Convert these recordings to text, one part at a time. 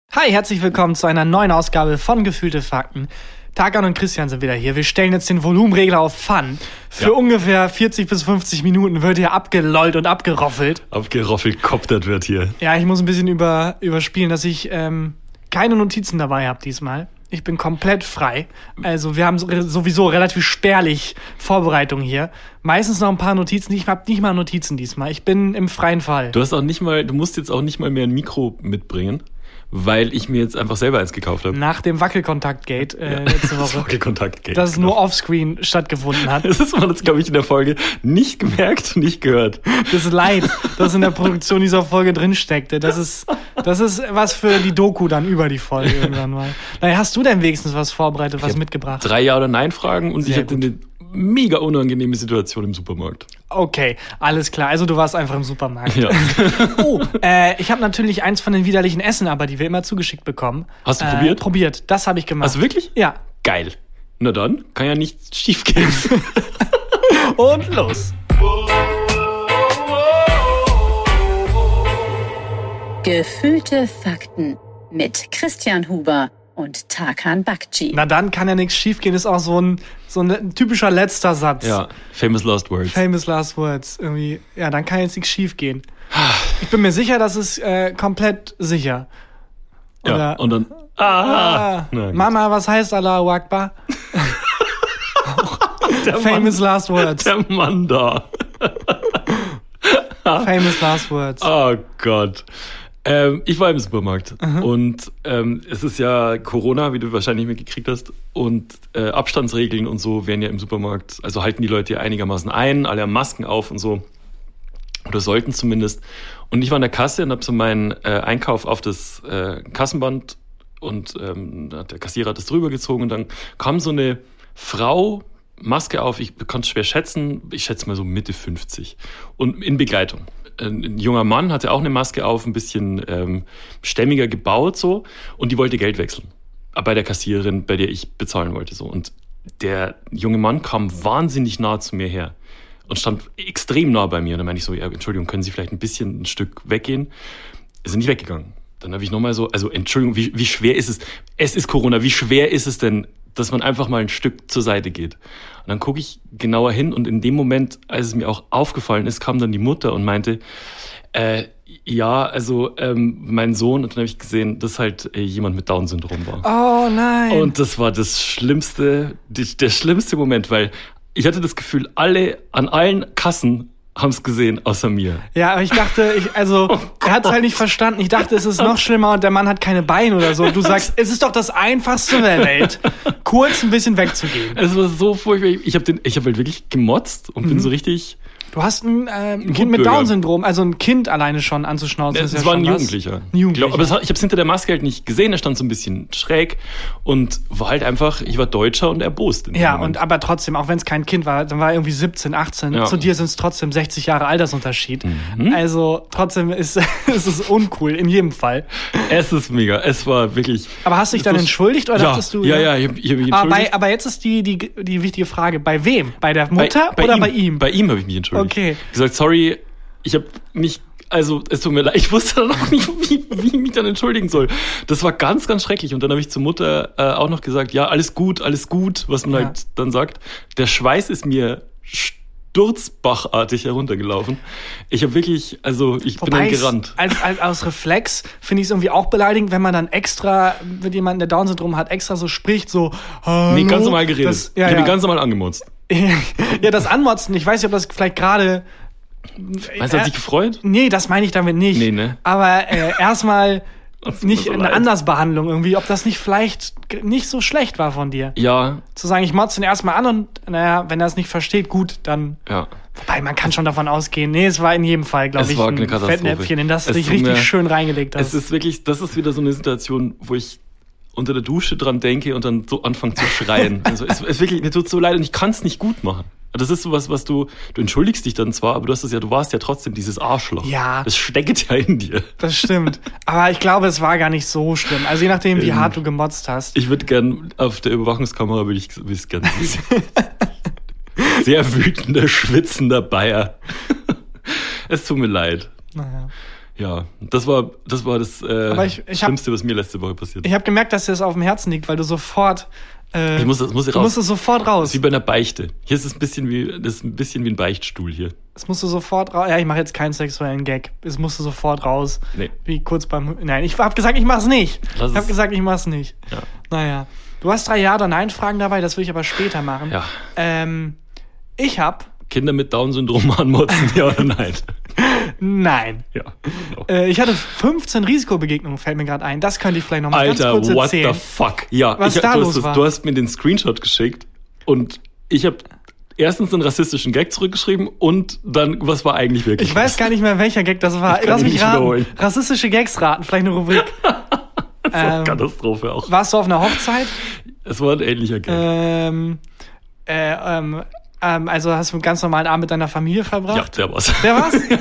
Hi, herzlich willkommen zu einer neuen Ausgabe von Gefühlte Fakten. Tarkan und Christian sind wieder hier. Wir stellen jetzt den Volumenregler auf Fun. Für ungefähr 40 bis 50 Minuten wird hier abgelollt und abgeroffelt. Koptert wird hier. Ja, ich muss ein bisschen überspielen, dass ich keine Notizen dabei habe diesmal. Ich bin komplett frei. Also wir haben sowieso relativ spärlich Vorbereitung hier. Meistens noch ein paar Notizen. Ich habe nicht mal Notizen diesmal. Ich bin im freien Fall. Du musst jetzt auch nicht mal mehr ein Mikro mitbringen, weil ich mir jetzt einfach selber eins gekauft habe. Nach dem Wackelkontakt-Gate letzte Woche. Das Wackelkontakt-Gate. Dass es nur offscreen stattgefunden hat. Das ist man jetzt, glaube ich, in der Folge nicht gemerkt und nicht gehört. Das Leid, das in der Produktion dieser Folge drinsteckte. Das ist was für die Doku dann über die Folge irgendwann mal. Naja, hast du denn wenigstens was vorbereitet, was mitgebracht? 3 Ja- oder Nein-Fragen und ich hatte eine mega unangenehme Situation im Supermarkt. Okay, alles klar. Also du warst einfach im Supermarkt. Ja. Ich habe natürlich eins von den widerlichen Essen, aber die wir immer zugeschickt bekommen. Hast du probiert? Probiert, das habe ich gemacht. Hast du wirklich? Ja. Geil. Na dann, kann ja nichts schief gehen. Und los. Gefühlte Fakten mit Christian Huber und Tarkan Bakci. Na dann kann ja nichts schief gehen, ist auch so ein typischer letzter Satz. Ja, famous last words. Famous last words. Irgendwie, ja, dann kann jetzt nichts schief gehen. Ich bin mir sicher, das ist komplett sicher. Oder, ja, und dann Nein, Mama, was heißt Allahu Akbar? Famous last words. Der Mann da. Famous last words. Oh Gott. Ich war im Supermarkt und es ist ja Corona, wie du wahrscheinlich mitgekriegt hast, und Abstandsregeln und so werden ja im Supermarkt, also halten die Leute ja einigermaßen ein, alle haben Masken auf und so, oder sollten zumindest. Und ich war an der Kasse und habe so meinen Einkauf auf das Kassenband und der Kassierer hat das drüber gezogen und dann kam so eine Frau, Maske auf, ich konnte es schwer schätzen, ich schätze mal so Mitte 50 und in Begleitung. Ein junger Mann hatte auch eine Maske auf, ein bisschen stämmiger gebaut so und die wollte Geld wechseln. Bei der Kassiererin, bei der ich bezahlen wollte so. Und der junge Mann kam wahnsinnig nah zu mir her und stand extrem nah bei mir. Und dann meinte ich so, ja, Entschuldigung, können Sie vielleicht ein Stück weggehen? Ist nicht weggegangen. Dann habe ich nochmal so, also Entschuldigung, wie schwer ist es? Es ist Corona, wie schwer ist es denn, dass man einfach mal ein Stück zur Seite geht? Und dann gucke ich genauer hin und in dem Moment, als es mir auch aufgefallen ist, kam dann die Mutter und meinte, mein Sohn, und dann habe ich gesehen, dass halt jemand mit Down-Syndrom war. Oh nein. Und das war der schlimmste Moment, weil ich hatte das Gefühl, an allen Kassen haben es gesehen, außer mir. Ja, aber ich dachte, er hat es halt nicht verstanden. Ich dachte, es ist noch schlimmer und der Mann hat keine Beine oder so. Und du sagst, es ist doch das Einfachste der Welt, kurz ein bisschen wegzugehen. Es war so furchtbar. Ich hab halt wirklich gemotzt und bin so richtig... Du hast ein Kind mit Down-Syndrom, also ein Kind alleine schon anzuschnauzen. Das war ein Jugendlicher. Aber ich habe es hinter der Maske halt nicht gesehen. Er stand so ein bisschen schräg und war halt einfach, ich war Deutscher und erbost. Ja, aber trotzdem, auch wenn es kein Kind war, dann war er irgendwie 17, 18. Ja. Zu dir sind es trotzdem 60 Jahre Altersunterschied. Mhm. Also trotzdem ist es uncool, in jedem Fall. Es ist mega, es war wirklich... Aber hast du dich dann entschuldigt oder dachtest du... Ja, ich hab mich entschuldigt. Aber jetzt ist die wichtige Frage, bei wem? Bei der Mutter oder bei ihm? Bei ihm habe ich mich entschuldigt. Okay. Gesagt, sorry, ich habe mich, also es tut mir leid, ich wusste dann auch nicht, wie ich mich dann entschuldigen soll. Das war ganz, ganz schrecklich. Und dann habe ich zur Mutter auch noch gesagt, ja, alles gut, was man halt dann sagt. Der Schweiß ist mir sturzbachartig heruntergelaufen. Ich habe wirklich, ich bin dann gerannt. Aus Reflex finde ich es irgendwie auch beleidigend, wenn man dann extra, mit jemandem, der Down-Syndrom hat, extra so spricht, so, nee, ganz normal geredet. Ich habe ihn ganz normal angemotzt. Ja, das Anmotzen, ich weiß nicht, ob das vielleicht gerade... Meinst du, hat sich gefreut? Nee, das meine ich damit nicht. Nee, ne? Aber erstmal nicht so eine Andersbehandlung irgendwie, ob das nicht vielleicht nicht so schlecht war von dir. Ja. Zu sagen, ich motze ihn erstmal an und wenn er es nicht versteht, gut, dann... Ja. Wobei, man kann schon davon ausgehen, nee, es war in jedem Fall, glaube ich, ein Fettnäpfchen, in das du dich richtig schön reingelegt hast. Es ist wirklich, das ist wieder so eine Situation, wo ich unter der Dusche dran denke und dann so anfange zu schreien. Also es wirklich, mir tut so leid und ich kann es nicht gut machen. Das ist sowas, was du entschuldigst dich dann zwar, aber du warst ja trotzdem dieses Arschloch. Ja. Das steckt ja in dir. Das stimmt. Aber ich glaube, es war gar nicht so schlimm. Also je nachdem, wie hart du gemotzt hast. Ich würde gern auf der Überwachungskamera, würde ich es gern sehen. Sehr wütender, schwitzender Bayer. Es tut mir leid. Naja. Ja, das war das Schlimmste, was mir letzte Woche passiert ist. Ich habe gemerkt, dass dir das auf dem Herzen liegt, weil du sofort... ich muss raus. Du musst es sofort raus. Das ist wie bei einer Beichte. Hier ist es ein bisschen wie ein Beichtstuhl hier. Es musste sofort raus. Ja, ich mache jetzt keinen sexuellen Gag. Es musste sofort raus. Nee. Wie kurz beim... Nein, ich habe gesagt, ich mach's nicht. Ja. Naja. Du hast 3 Ja- oder Nein-Fragen dabei, das will ich aber später machen. Ja. Ich habe... Kinder mit Down-Syndrom anmotzen, ja oder nein? Nein. Ja. Genau. Ich hatte 15 Risikobegegnungen, fällt mir gerade ein. Das könnte ich vielleicht noch mal ganz kurz erzählen. Alter, what the fuck? Ja, du hast mir den Screenshot geschickt und ich habe erstens einen rassistischen Gag zurückgeschrieben und dann, was war eigentlich wirklich? Ich weiß gar nicht mehr, welcher Gag das war. Lass mich raten. Wiederholen. Rassistische Gags raten, vielleicht eine Rubrik. Das war Katastrophe auch. Warst du auf einer Hochzeit? Es war ein ähnlicher Gag. Also hast du einen ganz normalen Abend mit deiner Familie verbracht? Ja, der war's. Der war's? Ja.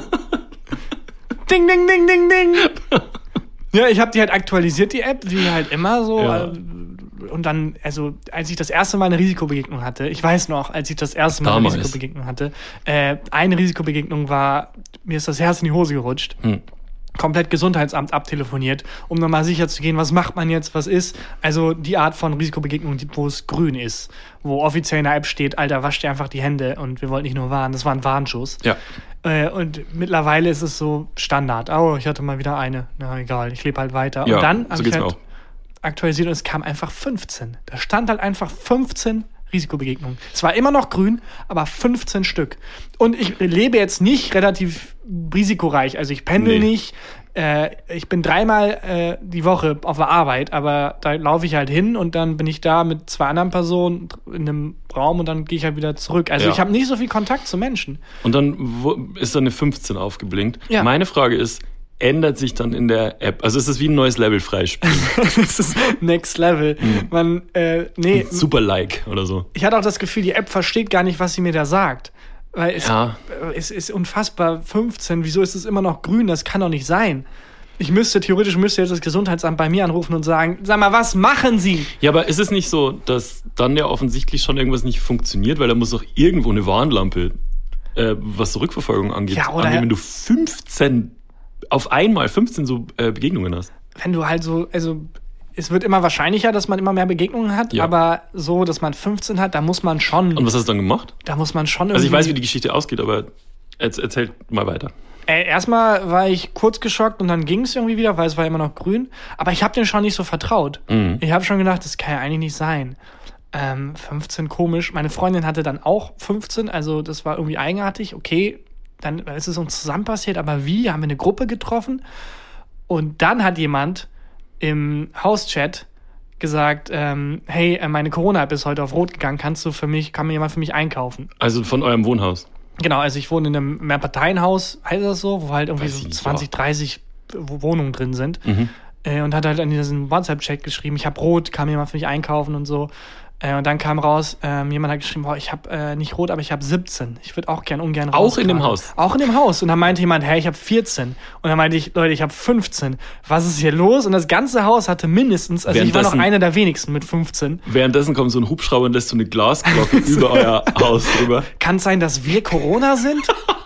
Ding, ding, ding, ding, ding. Ja, ich habe die halt aktualisiert, die App, wie halt immer so. Ja. Und dann, also als ich das erste Mal eine Risikobegegnung hatte, ich weiß noch, als ich das erste Mal eine Risikobegegnung hatte, eine Risikobegegnung war, mir ist das Herz in die Hose gerutscht. Komplett Gesundheitsamt abtelefoniert, um nochmal sicher zu gehen, was macht man jetzt, was ist. Also die Art von Risikobegegnung, wo es grün ist, wo offiziell in der App steht, Alter, wasch dir einfach die Hände und wir wollten nicht nur warnen, das war ein Warnschuss. Ja. Und mittlerweile ist es so Standard. Oh, ich hatte mal wieder eine. Na egal, ich lebe halt weiter. Ja, und dann so habe ich halt aktualisiert und es kam einfach 15. Da stand halt einfach 15 Risikobegegnungen. Es war immer noch grün, aber 15 Stück. Und ich lebe jetzt nicht relativ risikoreich. Also ich pendel nicht. Ich bin 3-mal die Woche auf der Arbeit, aber da laufe ich halt hin und dann bin ich da mit 2 anderen Personen in einem Raum und dann gehe ich halt wieder zurück. Also ich habe nicht so viel Kontakt zu Menschen. Und dann ist da eine 15 aufgeblinkt. Ja. Meine Frage ist, ändert sich dann in der App? Also ist es wie ein neues Level freispielen? Das ist Next Level. Super Like oder so. Ich hatte auch das Gefühl, die App versteht gar nicht, was sie mir da sagt. Weil es ist unfassbar 15. Wieso ist es immer noch grün? Das kann doch nicht sein. Theoretisch müsste jetzt das Gesundheitsamt bei mir anrufen und sagen, sag mal, was machen Sie? Ja, aber ist es nicht so, dass dann ja offensichtlich schon irgendwas nicht funktioniert, weil da muss doch irgendwo eine Warnlampe, was Rückverfolgung angeht, angehen, wenn du 15 so Begegnungen hast. Wenn du halt so, also es wird immer wahrscheinlicher, dass man immer mehr Begegnungen hat, aber so, dass man 15 hat, da muss man schon... Und was hast du dann gemacht? Da muss man schon irgendwie... Also ich weiß, wie die Geschichte ausgeht, aber erzähl mal weiter. Erstmal war ich kurz geschockt und dann ging es irgendwie wieder, weil es war immer noch grün. Aber ich habe denen schon nicht so vertraut. Ich habe schon gedacht, das kann ja eigentlich nicht sein. 15, komisch. Meine Freundin hatte dann auch 15, also das war irgendwie eigenartig. Okay, dann ist es uns zusammen passiert, aber wie? Haben wir eine Gruppe getroffen? Und dann hat jemand im Hauschat gesagt, hey, meine Corona-App ist heute auf Rot gegangen, kann mir jemand für mich einkaufen? Also von eurem Wohnhaus? Genau, also ich wohne in einem Mehrparteienhaus, heißt das so, wo halt irgendwie so 20, 30 Wohnungen drin sind. Und hat halt in diesem WhatsApp-Chat geschrieben, ich habe Rot, kann mir jemand für mich einkaufen und so. Und dann kam raus, jemand hat geschrieben, ich habe nicht Rot, aber ich habe 17. Ich würde auch ungern raus. Auch in dem Haus? Auch in dem Haus. Und dann meinte jemand, hey, ich habe 14. Und dann meinte ich, Leute, ich habe 15. Was ist hier los? Und das ganze Haus hatte mindestens, also ich war noch einer der wenigsten mit 15. Währenddessen kommt so ein Hubschrauber und lässt so eine Glasglocke über euer Haus drüber. Kann es sein, dass wir Corona sind?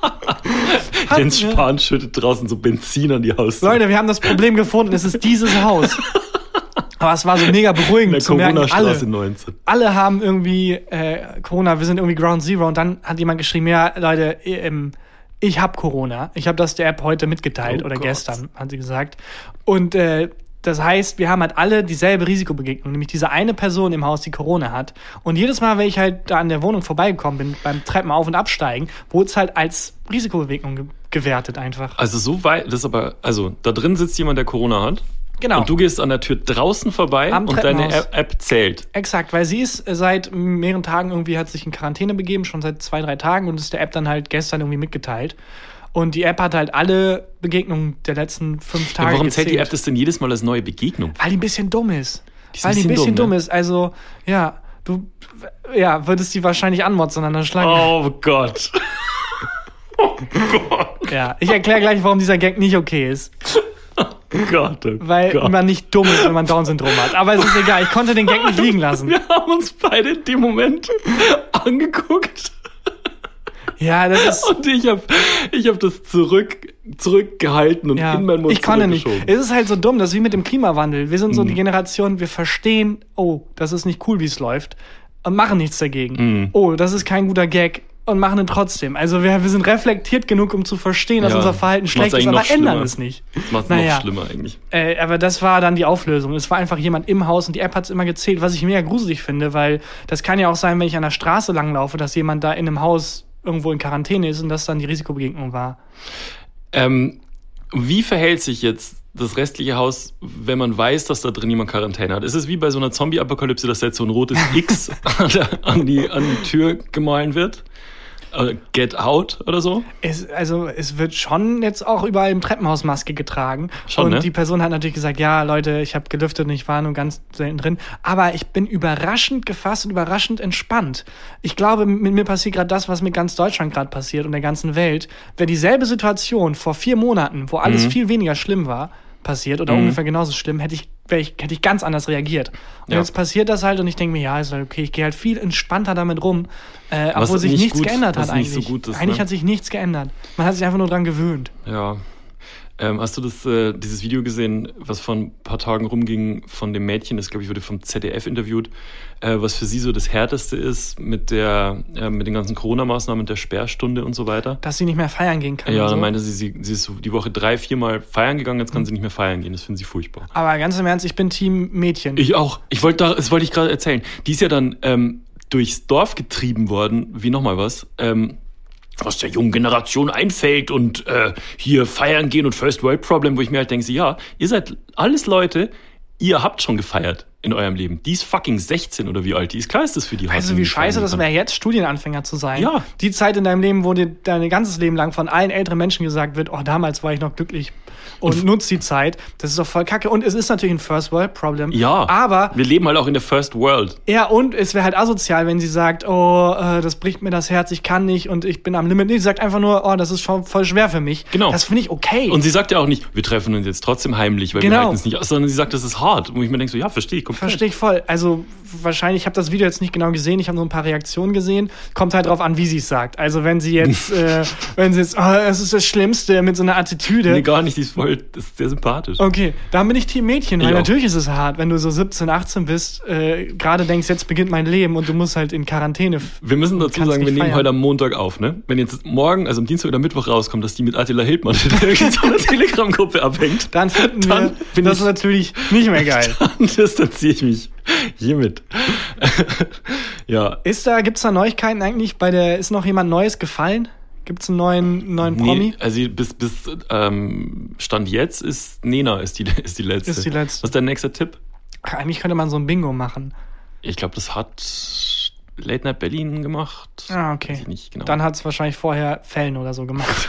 Jens Spahn schüttet draußen so Benzin an die Haustür. Leute, wir haben das Problem gefunden, es ist dieses Haus. Aber es war so mega beruhigend zu merken, alle haben irgendwie Corona, wir sind irgendwie Ground Zero. Und dann hat jemand geschrieben, ja, Leute, ich habe Corona. Ich habe das der App heute mitgeteilt oder gestern, hat sie gesagt. Und das heißt, wir haben halt alle dieselbe Risikobegegnung, nämlich diese eine Person im Haus, die Corona hat. Und jedes Mal, wenn ich halt da an der Wohnung vorbeigekommen bin, beim Treppen auf- und absteigen, wurde es halt als Risikobegegnung gewertet einfach. Also so weit, also da drin sitzt jemand, der Corona hat. Genau. Und du gehst an der Tür draußen vorbei und deine App zählt. Exakt, weil sie ist seit mehreren Tagen irgendwie, hat sich in Quarantäne begeben, schon seit 2-3 Tagen und ist der App dann halt gestern irgendwie mitgeteilt. Und die App hat halt alle Begegnungen der letzten 5 Tage warum gezählt. zählt die App das denn jedes Mal als neue Begegnung? Weil die ein bisschen dumm ist. Weil die ein bisschen dumm ist. Also, ja, du würdest die wahrscheinlich anmotzen an der Schlange. Oh Gott. Oh Gott. Ja, ich erkläre gleich, warum dieser Gag nicht okay ist. Weil man nicht dumm ist, wenn man Down-Syndrom hat. Aber es ist egal, ich konnte den Gag nicht liegen lassen. Wir haben uns beide in dem Moment angeguckt. Ja, das ist... Und ich hab das zurück zurückgehalten und in meinen Mund ich konnte nicht. geschoben. Es ist halt so dumm, das ist wie mit dem Klimawandel. Wir sind so die Generation, wir verstehen, oh, das ist nicht cool, wie es läuft und machen nichts dagegen. Oh, das ist kein guter Gag und machen ihn trotzdem. Also wir sind reflektiert genug, um zu verstehen, dass unser Verhalten schlecht ist, aber ändern es nicht. Das macht es noch schlimmer eigentlich. Aber das war dann die Auflösung. Es war einfach jemand im Haus und die App hat es immer gezählt, was ich mega gruselig finde, weil das kann ja auch sein, wenn ich an der Straße langlaufe, dass jemand da in einem Haus irgendwo in Quarantäne ist und das dann die Risikobegegnung war. Wie verhält sich jetzt das restliche Haus, wenn man weiß, dass da drin jemand Quarantäne hat? Ist es wie bei so einer Zombie-Apokalypse, dass jetzt so ein rotes X an die Tür gemahlen wird? Get out oder so? Es wird schon jetzt auch überall im Treppenhaus Maske getragen. Schon, und ne? die Person hat natürlich gesagt, ja, Leute, ich habe gelüftet und ich war nur ganz selten drin. Aber ich bin überraschend gefasst und überraschend entspannt. Ich glaube, mit mir passiert gerade das, was mit ganz Deutschland gerade passiert und der ganzen Welt. Wäre dieselbe Situation vor 4 Monaten, wo alles viel weniger schlimm war, passiert oder ungefähr genauso schlimm, hätte ich ganz anders reagiert. Und jetzt passiert das halt und ich denke mir, ja, ist halt okay, ich gehe halt viel entspannter damit rum, obwohl sich nichts geändert hat eigentlich. Nicht so gut ist, eigentlich hat sich nichts geändert. Man hat sich einfach nur dran gewöhnt. Ja. Hast du dieses Video gesehen, was vor ein paar Tagen rumging von dem Mädchen, das glaube ich wurde vom ZDF interviewt, was für sie so das Härteste ist mit den ganzen Corona-Maßnahmen, der Sperrstunde und so weiter? Dass sie nicht mehr feiern gehen kann. Ja, so. dann meinte sie ist so die Woche 3-4 Mal feiern gegangen, jetzt kann sie nicht mehr feiern gehen. Das finden sie furchtbar. Aber ganz im Ernst, ich bin Team Mädchen. Ich auch. Das wollte ich gerade erzählen. Die ist ja dann durchs Dorf getrieben worden, wie nochmal was, was der jungen Generation einfällt und hier feiern gehen und First World Problem, wo ich mir halt denke, ja, ihr seid alles Leute, ihr habt schon gefeiert in eurem Leben. Die ist fucking 16 oder wie alt die ist. Klar ist das für die hart. Also wie scheiße das wäre, jetzt Studienanfänger zu sein. Ja. Die Zeit in deinem Leben, wo dir dein ganzes Leben lang von allen älteren Menschen gesagt wird, oh, damals war ich noch glücklich und nutz die Zeit. Das ist doch voll kacke. Und es ist natürlich ein First World Problem. Ja, aber wir leben halt auch in der First World. Ja, und es wäre halt asozial, wenn sie sagt, das bricht mir das Herz, ich kann nicht und ich bin am Limit. Nee, sie sagt einfach nur, das ist schon voll schwer für mich. Genau. Das finde ich okay. Und sie sagt ja auch nicht, wir treffen uns jetzt trotzdem heimlich, weil wir halten es nicht aus, sondern sie sagt, das ist hart. Und ich mir denke so, ja, verstehe ich komplett. Verstehe ich voll. Also wahrscheinlich, ich habe das Video jetzt nicht genau gesehen, ich habe nur ein paar Reaktionen gesehen. Kommt halt drauf an, wie sie es sagt. Also wenn sie jetzt, es ist das Schlimmste mit so einer Attitüde. Nee, gar nicht, das ist sehr sympathisch. Okay, dann bin ich Team Mädchen, weil natürlich ist es hart, wenn du so 17, 18 bist, gerade denkst, jetzt beginnt mein Leben und du musst halt in Quarantäne. Wir müssen dazu sagen, wir nehmen heute am Montag auf, ne? Wenn jetzt morgen, also am Dienstag oder Mittwoch rauskommt, dass die mit Attila Hildmann in irgendeiner Telegram-Gruppe abhängt, dann finden wir das natürlich nicht mehr geil. Dann distanziere ich mich hiermit. Ja. Gibt's da Neuigkeiten eigentlich? Ist noch jemand Neues gefallen? Gibt's einen neuen Promi? Nee, also bis Stand jetzt ist Nena ist die letzte. Ist die letzte. Was ist dein nächster Tipp? Ach, eigentlich könnte man so ein Bingo machen. Ich glaube, das hat Late Night Berlin gemacht. Ah, okay. Weiß ich nicht genau. Dann hat es wahrscheinlich vorher Fällen oder so gemacht.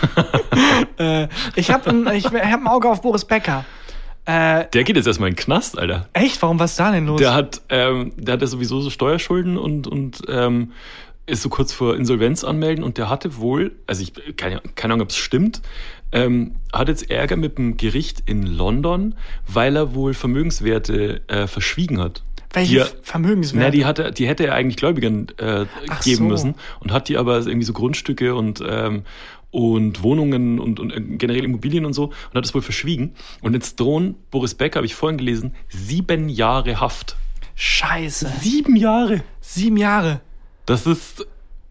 Ich hab ein Auge auf Boris Becker. Der geht jetzt erstmal in den Knast, Alter. Echt? Warum, was ist da denn los? Der hat ja sowieso so Steuerschulden und ist so kurz vor Insolvenz anmelden und der hatte wohl, also ich keine Ahnung, ob es stimmt, hat jetzt Ärger mit dem Gericht in London, weil er wohl Vermögenswerte verschwiegen hat. Welche Vermögenswerte? Die hätte er eigentlich Gläubigern geben müssen und hat die aber irgendwie so Grundstücke und Wohnungen und generell Immobilien und so und hat das wohl verschwiegen. Und jetzt drohen Boris Becker, habe ich vorhin gelesen, 7 Jahre Haft. Scheiße. 7 Jahre. 7 Jahre. Das ist...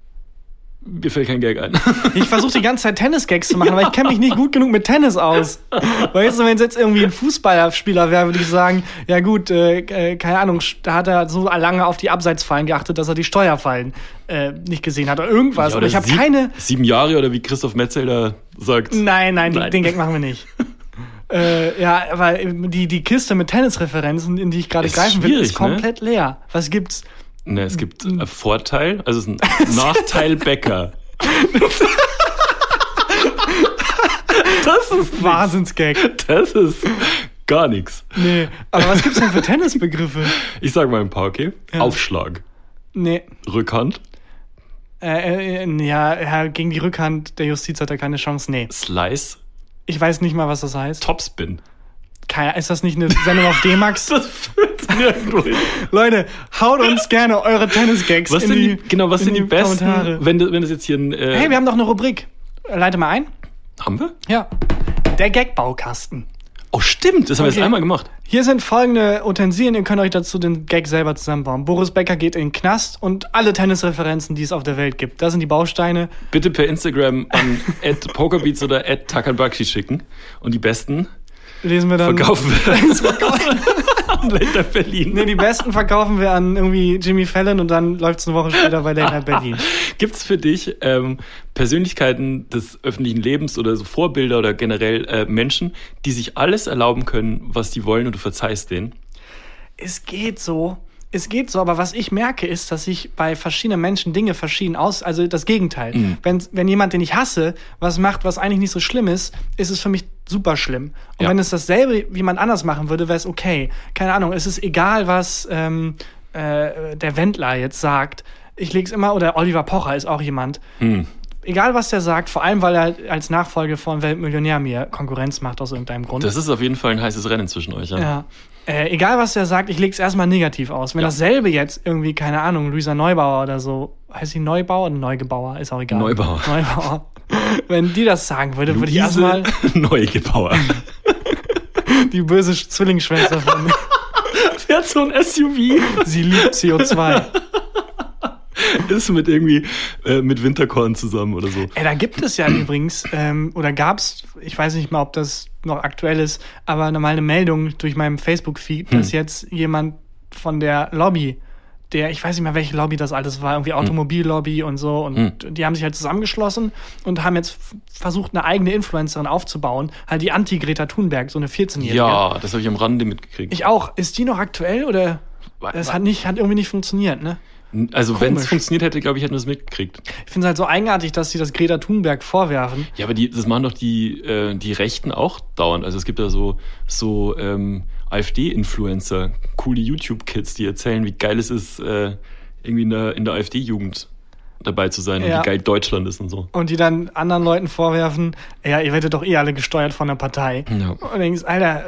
Mir fällt kein Gag ein. Ich versuche die ganze Zeit Tennis-Gags zu machen, aber ich kenne mich nicht gut genug mit Tennis aus. Weißt du, wenn es jetzt irgendwie ein Fußballspieler wäre, würde ich sagen, ja gut, keine Ahnung, da hat er so lange auf die Abseitsfallen geachtet, dass er die Steuerfallen nicht gesehen hat oder irgendwas. Ja, oder ich habe keine... 7 Jahre oder wie Christoph Metzelder sagt. Nein, den Gag machen wir nicht. Ja, aber die Kiste mit Tennisreferenzen, in die ich gerade greifen will, ist komplett leer. Was gibt's? Ne, es gibt einen Vorteil, also es ist ein Nachteil Becker. Das ist Wahnsinnsgag. Das ist gar nichts. Nee, aber was gibt's denn für Tennisbegriffe? Ich sag mal ein paar, okay? Ja. Aufschlag. Nee. Rückhand. Ja, gegen die Rückhand der Justiz hat er keine Chance. Nee. Slice. Ich weiß nicht mal, was das heißt. Topspin. Ist das nicht eine Sendung auf D-Max? Das führt nirgendwo hin. Leute, haut uns gerne eure Tennis-Gags was sind die besten, Kommentare. Wenn das jetzt hier ein... Hey, wir haben doch eine Rubrik. Leite mal ein. Haben wir? Ja. Der Gag-Baukasten. Oh, stimmt, das haben wir jetzt einmal gemacht. Hier sind folgende Utensilien, ihr könnt euch dazu den Gag selber zusammenbauen. Boris Becker geht in den Knast und alle Tennisreferenzen, die es auf der Welt gibt. Das sind die Bausteine. Bitte per Instagram an @pokerbeats oder @takanbakshi schicken. Und die besten lesen wir dann. Verkaufen wir an Late Night Berlin. Nee, die besten verkaufen wir an irgendwie Jimmy Fallon und dann läuft es eine Woche später bei Late Night Berlin. Gibt's für dich Persönlichkeiten des öffentlichen Lebens oder so Vorbilder oder generell Menschen, die sich alles erlauben können, was die wollen und du verzeihst denen? Es geht so, aber was ich merke, ist, dass ich bei verschiedenen Menschen Dinge verschieden also das Gegenteil. Mhm. Wenn jemand, den ich hasse, was macht, was eigentlich nicht so schlimm ist es für mich super schlimm. Und wenn es dasselbe jemand anders machen würde, wäre es okay. Keine Ahnung, es ist egal, was der Wendler jetzt sagt. Ich leg's immer, oder Oliver Pocher ist auch jemand. Egal, was der sagt, vor allem, weil er als Nachfolger von Weltmillionär mir Konkurrenz macht aus irgendeinem Grund. Das ist auf jeden Fall ein heißes Rennen zwischen euch, ja? Ja. Egal, was der sagt, ich leg's erstmal negativ aus. Wenn dasselbe jetzt irgendwie, keine Ahnung, Luisa Neubauer oder so, heißt sie Neubauer oder Neugebauer? Ist auch egal. Neubauer. Wenn die das sagen würde, würde ich erstmal Neugebauer. Die böse Zwillingsschwester von mir. Fährt so ein SUV. Sie liebt CO2. Ist mit Winterkorn zusammen oder so. Da gibt es ja übrigens, oder gab's, ich weiß nicht mal, ob das noch aktuell ist, aber mal eine Meldung durch meinen Facebook-Feed, dass jetzt jemand von der Lobby, ich weiß nicht mehr, welche Lobby das alles war, irgendwie Automobillobby und so, und die haben sich halt zusammengeschlossen und haben jetzt versucht, eine eigene Influencerin aufzubauen, halt die Anti-Greta Thunberg, so eine 14-Jährige. Ja, das habe ich am Rande mitgekriegt. Ich auch. Ist die noch aktuell oder? Das hat irgendwie nicht funktioniert, ne? Also wenn es funktioniert hätte, glaube ich, hätten wir es mitgekriegt. Ich finde es halt so eigenartig, dass sie das Greta Thunberg vorwerfen. Ja, aber das machen doch die Rechten auch dauernd. Also es gibt da so AfD-Influencer, coole YouTube-Kids, die erzählen, wie geil es ist, irgendwie in der AfD-Jugend dabei zu sein und wie geil Deutschland ist und so. Und die dann anderen Leuten vorwerfen, ja, ihr werdet doch alle gesteuert von der Partei. Ja. Und du denkst, Alter,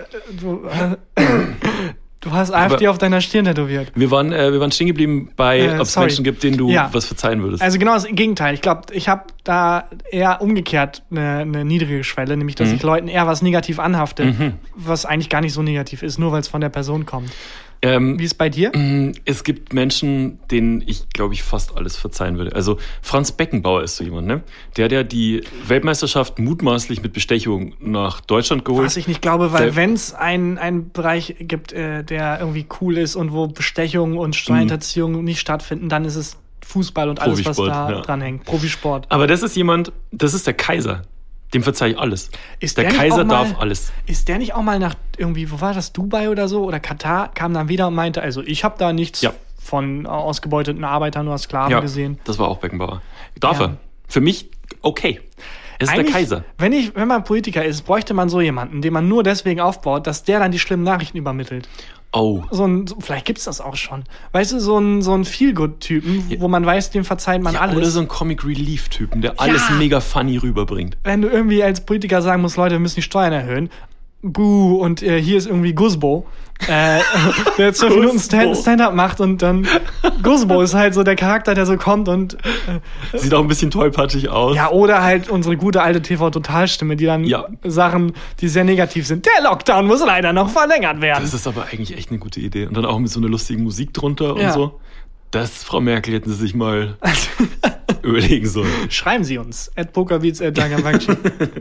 du hast AfD auf deiner Stirn tätowiert. Wir waren stehen geblieben bei, ob es Menschen gibt, denen du was verzeihen würdest. Also genau das Gegenteil. Ich glaube, ich habe da eher umgekehrt eine niedrige Schwelle, nämlich, dass ich Leuten eher was negativ anhafte, was eigentlich gar nicht so negativ ist, nur weil es von der Person kommt. Wie ist es bei dir? Es gibt Menschen, denen ich, glaube ich, fast alles verzeihen würde. Also Franz Beckenbauer ist so jemand, ne? Der hat ja die Weltmeisterschaft mutmaßlich mit Bestechung nach Deutschland geholt. Was ich nicht glaube, weil wenn es einen Bereich gibt, der irgendwie cool ist und wo Bestechung und Steuerhinterziehung nicht stattfinden, dann ist es Fußball und alles, was da dran hängt. Profisport. Aber das ist der Kaiser. Dem verzeih ich alles. Der Kaiser darf alles. Ist der nicht auch mal nach irgendwie, wo war das, Dubai oder so, oder Katar, kam dann wieder und meinte, also ich habe da nichts von ausgebeuteten Arbeitern oder Sklaven gesehen. Das war auch Beckenbauer. Darf er. Für mich okay. Er ist der Kaiser. Wenn man Politiker ist, bräuchte man so jemanden, den man nur deswegen aufbaut, dass der dann die schlimmen Nachrichten übermittelt. Oh. Vielleicht gibt's das auch schon. Weißt du, so ein Feel-Good-Typen, wo man weiß, dem verzeiht man alles. Oder so ein Comic-Relief-Typen, der alles mega funny rüberbringt. Wenn du irgendwie als Politiker sagen musst, Leute, wir müssen die Steuern erhöhen. Buh, und hier ist irgendwie Guzbo, der 12 Minuten Stand-up macht und dann Guzbo ist halt so der Charakter, der so kommt und sieht auch ein bisschen tollpatschig aus. Ja, oder halt unsere gute alte TV-Total-Stimme, die dann Sachen, die sehr negativ sind. Der Lockdown muss leider noch verlängert werden. Das ist aber eigentlich echt eine gute Idee. Und dann auch mit so einer lustigen Musik drunter und so. Das, Frau Merkel, hätten Sie sich mal überlegen sollen. Schreiben Sie uns, @pokerbeats@takanbakshi.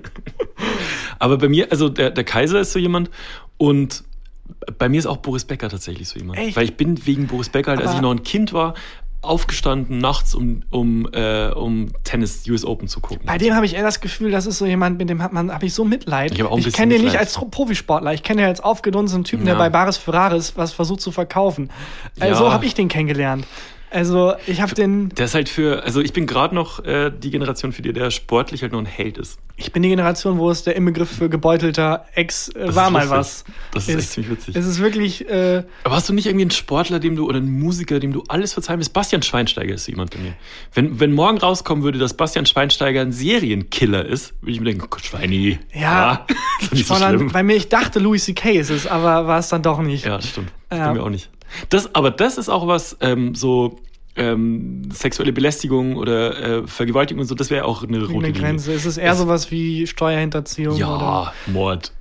Aber bei mir, also der Kaiser ist so jemand und bei mir ist auch Boris Becker tatsächlich so jemand. Echt? Weil ich bin wegen Boris Becker, als ich noch ein Kind war, aufgestanden nachts, um Tennis US Open zu gucken. Bei dem habe ich eher das Gefühl, das ist so jemand, mit dem habe ich so Mitleid. Ich kenne den nicht als Profisportler, ich kenne den als aufgedunsenen Typen, der bei Baris Ferraris was versucht zu verkaufen. So habe ich den kennengelernt. Also, ich habe den... Der ist halt ich bin gerade noch die Generation, für die der sportlich halt noch ein Held ist. Ich bin die Generation, wo es der Inbegriff für gebeutelter Ex war mal was. Das ist echt ziemlich witzig. Es ist wirklich... Aber hast du nicht irgendwie einen Sportler, oder einen Musiker, dem du alles verzeihen willst? Bastian Schweinsteiger ist jemand bei mir. Wenn morgen rauskommen würde, dass Bastian Schweinsteiger ein Serienkiller ist, würde ich mir denken, Schweini. Ja. Ist nicht so schlimm. Bei mir, ich dachte, Louis C.K. ist es, aber war es dann doch nicht. Ja, das stimmt. Das bei mir auch nicht. Aber das ist auch was, sexuelle Belästigung oder Vergewaltigung und so, das wäre auch eine rote Eine Grenze. Linie. Ist es eher sowas wie Steuerhinterziehung? Ja, oder Mord.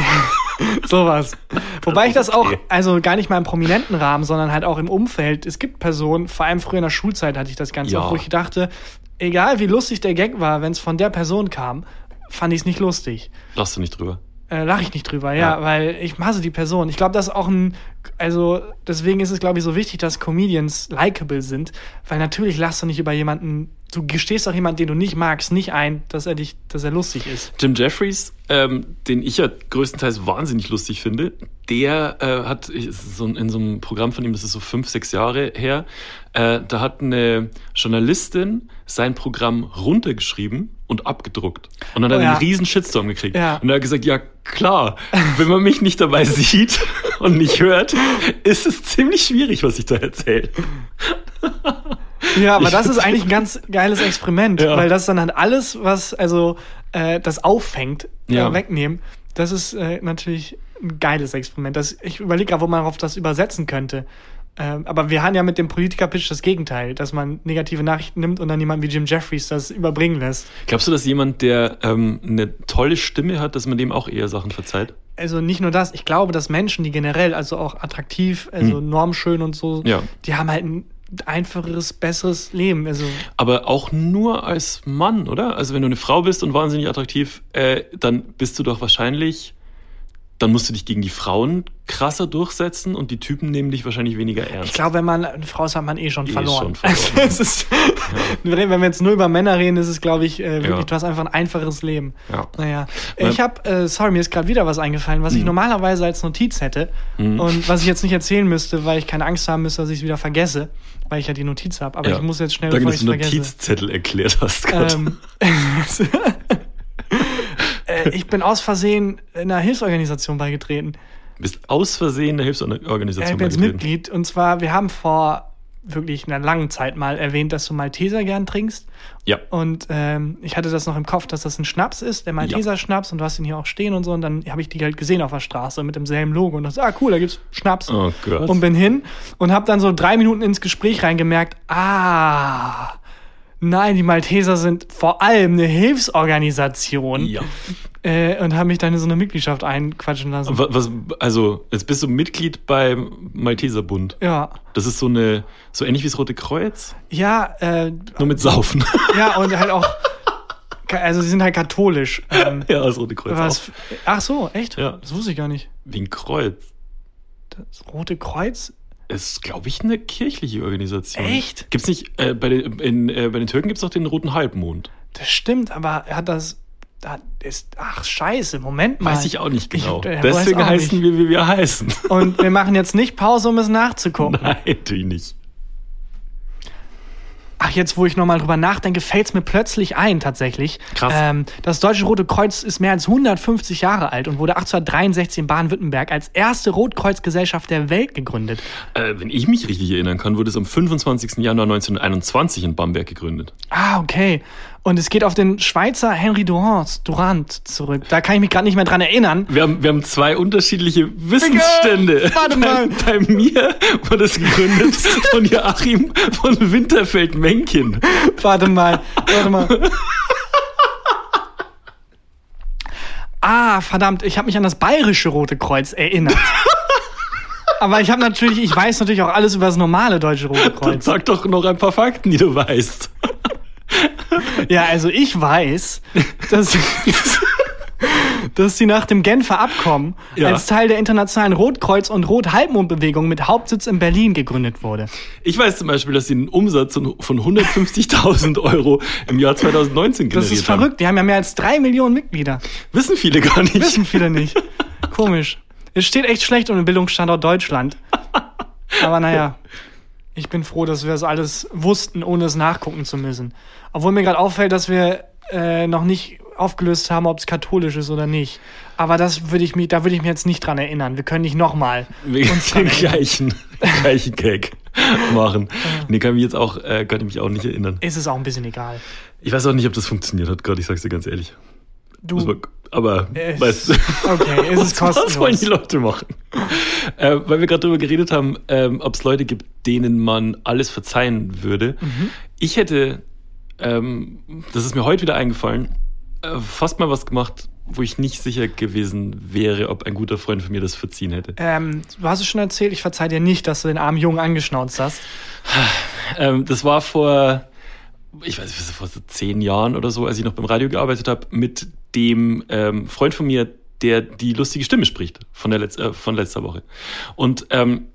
sowas. Wobei ich das auch, okay. also gar nicht mal im prominenten Rahmen, sondern halt auch im Umfeld. Es gibt Personen, vor allem früher in der Schulzeit hatte ich das Ganze auch, wo ich dachte, egal wie lustig der Gag war, wenn es von der Person kam, fand ich es nicht lustig. Lachst du nicht drüber? Lache ich nicht drüber, ja, weil ich hasse die Person. Ich glaube, das ist auch deswegen ist es, glaube ich, so wichtig, dass Comedians likable sind, weil natürlich lachst du nicht über jemanden, du gestehst auch jemanden, den du nicht magst, nicht ein, dass er lustig ist. Jim Jeffries, den ich ja größtenteils wahnsinnig lustig finde, der hat in so einem Programm von ihm, das ist so 5-6 Jahre her, da hat eine Journalistin sein Programm runtergeschrieben und abgedruckt. Und dann hat er einen riesen Shitstorm gekriegt. Ja. Und er hat gesagt, ja klar, wenn man mich nicht dabei sieht und nicht hört, ist es ziemlich schwierig, was ich da erzähle. Ja, aber das ist eigentlich ein ganz geiles Experiment, Ja. weil das dann halt alles, was das auffängt, wegnehmen. Das ist natürlich ein geiles Experiment. Ich überlege gerade, wo man auf das übersetzen könnte. Aber wir haben ja mit dem Politiker-Pitch das Gegenteil, dass man negative Nachrichten nimmt und dann jemand wie Jim Jeffries das überbringen lässt. Glaubst du, dass jemand, der eine tolle Stimme hat, dass man dem auch eher Sachen verzeiht? Also nicht nur das, ich glaube, dass Menschen, die generell, also auch attraktiv, also normschön und so, die haben halt ein einfacheres, besseres Leben. Also aber auch nur als Mann, oder? Also wenn du eine Frau bist und wahnsinnig attraktiv, dann bist du doch wahrscheinlich, dann musst du dich gegen die Frauen krasser durchsetzen und die Typen nehmen dich wahrscheinlich weniger ernst. Ich glaube, wenn man eine Frau ist, hat man schon verloren. Wenn wir jetzt nur über Männer reden, ist es, glaube ich, wirklich, du hast einfach ein einfaches Leben. Ja. Naja. Ich habe, mir ist gerade wieder was eingefallen, was ich normalerweise als Notiz hätte und was ich jetzt nicht erzählen müsste, weil ich keine Angst haben müsste, dass ich es wieder vergesse, weil ich ja die Notiz habe. Aber ich muss jetzt schnell, danke, bevor ich es dass du Notizzettel erklärt hast gerade. Ich bin aus Versehen einer Hilfsorganisation beigetreten. Bist aus Versehen der Hilfsorganisation ich bin jetzt Mitglied. Und zwar, wir haben vor wirklich einer langen Zeit mal erwähnt, dass du Malteser gern trinkst. Ja. Und ich hatte das noch im Kopf, dass das ein Schnaps ist, der Malteser-Schnaps. Und du hast ihn hier auch stehen und so. Und dann habe ich die halt gesehen auf der Straße mit demselben Logo. Und dachte, cool, da gibt's Schnaps. Oh Gott. Und bin hin und habe dann so 3 Minuten ins Gespräch reingemerkt, nein, die Malteser sind vor allem eine Hilfsorganisation. Ja. Und habe mich dann in so eine Mitgliedschaft einquatschen lassen. Also, jetzt bist du Mitglied beim Malteserbund. Ja. Das ist so ähnlich wie das Rote Kreuz? Ja. Nur mit Saufen. Ja, und halt auch, also sie sind halt katholisch. Ja, das Rote Kreuz auch. Ach so, echt? Ja. Das wusste ich gar nicht. Wie ein Kreuz. Das Rote Kreuz? Ist, glaube ich, eine kirchliche Organisation. Echt? Gibt's nicht, bei den Türken gibt's doch den Roten Halbmond. Das stimmt, aber ach scheiße, Moment mal. Weiß ich auch nicht genau. Deswegen auch heißen nicht. Wir, wie wir heißen. Und wir machen jetzt nicht Pause, um es nachzugucken. Nein, natürlich nicht. Ach, jetzt, wo ich nochmal drüber nachdenke, fällt es mir plötzlich ein, tatsächlich. Krass. Das Deutsche Rote Kreuz ist mehr als 150 Jahre alt und wurde 1863 in Baden-Württemberg als erste Rotkreuzgesellschaft der Welt gegründet. Wenn ich mich richtig erinnern kann, wurde es am 25. Januar 1921 in Bamberg gegründet. Ah, okay. Und es geht auf den Schweizer Henri Durand zurück. Da kann ich mich gerade nicht mehr dran erinnern. Wir haben 2 unterschiedliche Wissensstände. Warte mal. Bei mir wurde es gegründet von Joachim von Winterfeld-Mencken. Warte mal. Verdammt, ich habe mich an das bayerische Rote Kreuz erinnert. Aber ich weiß natürlich auch alles über das normale Deutsche Rote Kreuz. Dann sag doch noch ein paar Fakten, die du weißt. Ja, also ich weiß, dass sie nach dem Genfer Abkommen als Teil der internationalen Rotkreuz- und Rothalbmondbewegung mit Hauptsitz in Berlin gegründet wurde. Ich weiß zum Beispiel, dass sie einen Umsatz von 150.000 Euro im Jahr 2019 generiert haben. Das ist verrückt, die haben ja mehr als 3 Millionen Mitglieder. Wissen viele gar nicht. Wissen viele nicht. Komisch. Es steht echt schlecht um den Bildungsstandort Deutschland. Aber naja, ich bin froh, dass wir das alles wussten, ohne es nachgucken zu müssen. Obwohl mir gerade auffällt, dass wir noch nicht aufgelöst haben, ob es katholisch ist oder nicht. Aber da würde ich mich jetzt nicht dran erinnern. Wir können nicht nochmal uns den gleichen Gag machen. Nee, kann ich mich auch nicht erinnern. Ist es auch ein bisschen egal. Ich weiß auch nicht, ob das funktioniert hat gerade, ich sag's dir ganz ehrlich. Aber weißt du, okay, es ist kostenlos. Was wollen die Leute machen? Weil wir gerade darüber geredet haben, ob es Leute gibt, denen man alles verzeihen würde. Ich hätte, das ist mir heute wieder eingefallen, fast mal was gemacht, wo ich nicht sicher gewesen wäre, ob ein guter Freund von mir das verziehen hätte. Du hast es schon erzählt, ich verzeih dir nicht, dass du den armen Jungen angeschnauzt hast. Das war vor so 10 Jahren oder so, als ich noch beim Radio gearbeitet habe, mit dem Freund von mir, der die lustige Stimme spricht von letzter Woche. Und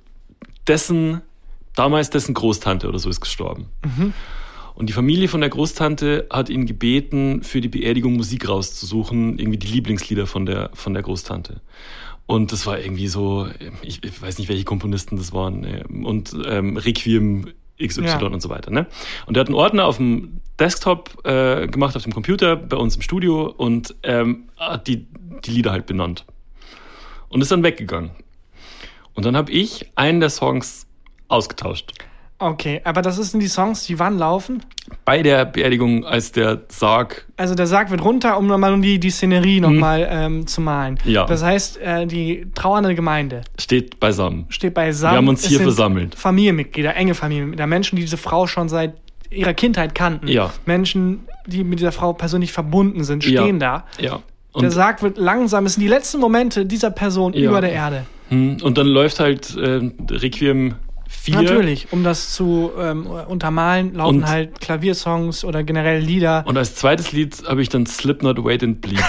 damals dessen Großtante oder so ist gestorben. Und die Familie von der Großtante hat ihn gebeten, für die Beerdigung Musik rauszusuchen, irgendwie die Lieblingslieder von der Großtante. Und das war irgendwie so, ich weiß nicht, welche Komponisten das waren, und Requiem XY und so weiter. Ne? Und er hat einen Ordner auf dem Desktop gemacht, auf dem Computer bei uns im Studio und hat die Lieder halt benannt. Und ist dann weggegangen. Und dann habe ich einen der Songs ausgetauscht. Okay, aber das sind die Songs, die wann laufen? Bei der Beerdigung, als der Sarg... Also der Sarg wird runter, um nochmal die Szenerie nochmal zu malen. Ja. Das heißt, die trauernde Gemeinde... Steht beisammen. Wir haben uns hier versammelt. Familienmitglieder, enge Familienmitglieder, Menschen, die diese Frau schon seit ihrer Kindheit kannten. Ja. Menschen, die mit dieser Frau persönlich verbunden sind, stehen da. Ja. Und der Sarg wird langsam, es sind die letzten Momente dieser Person über der Erde. Und dann läuft halt Requiem 4. Natürlich, um das zu untermalen, laufen halt Klaviersongs oder generell Lieder. Und als zweites Lied habe ich dann Slipknot Wait and Bleed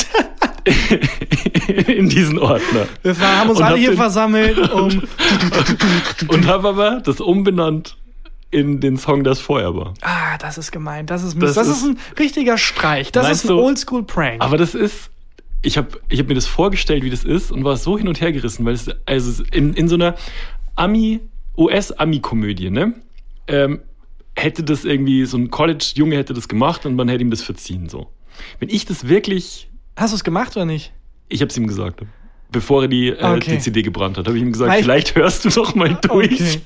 in diesen Ordner. Wir haben uns alle hier versammelt, und habe aber das umbenannt in den Song, das vorher war. Ah, das ist gemein. Das ist ein richtiger Streich. Das ist ein Oldschool-Prank. Aber das ist... Ich hab mir das vorgestellt, wie das ist, und war so hin und her gerissen, weil es in so einer US-Ami-Komödie, ne? Hätte das irgendwie, so ein College-Junge hätte das gemacht und man hätte ihm das verziehen, so. Wenn ich das wirklich... Hast du es gemacht oder nicht? Ich habe es ihm gesagt. Bevor er die CD gebrannt hat, habe ich ihm gesagt, vielleicht hörst du doch mal durch. Okay.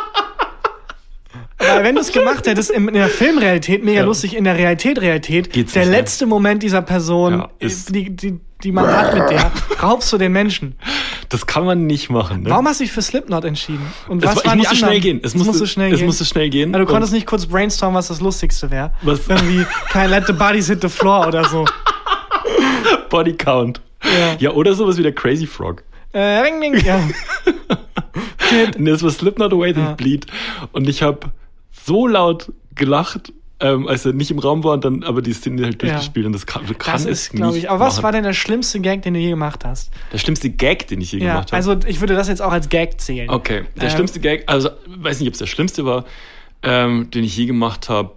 Weil wenn du es gemacht hättest in der Filmrealität, mega lustig, in der Realität, geht's der nicht, letzte Moment dieser Person, die man hat mit der, raubst du den Menschen. Das kann man nicht machen. Ne? Warum hast du dich für Slipknot entschieden? Und was es musste schnell gehen. Es musste schnell gehen. Ja, du konntest nicht kurz brainstormen, was das Lustigste wäre. Irgendwie kein Let the Bodies Hit the Floor oder so. Body Count. Ja, oder sowas wie der Crazy Frog. Ring, ring, ja. Nee, das war Slipknot Wait and Bleed. Und ich habe so laut gelacht, als er nicht im Raum war, und dann aber die Szene halt durchgespielt. Und das kann es glaube ich. Aber was war denn der schlimmste Gag, den du je gemacht hast? Der schlimmste Gag, den ich je gemacht habe? Also ich würde das jetzt auch als Gag zählen. Okay, der schlimmste Gag, also weiß nicht, ob es der schlimmste war, den ich je gemacht habe,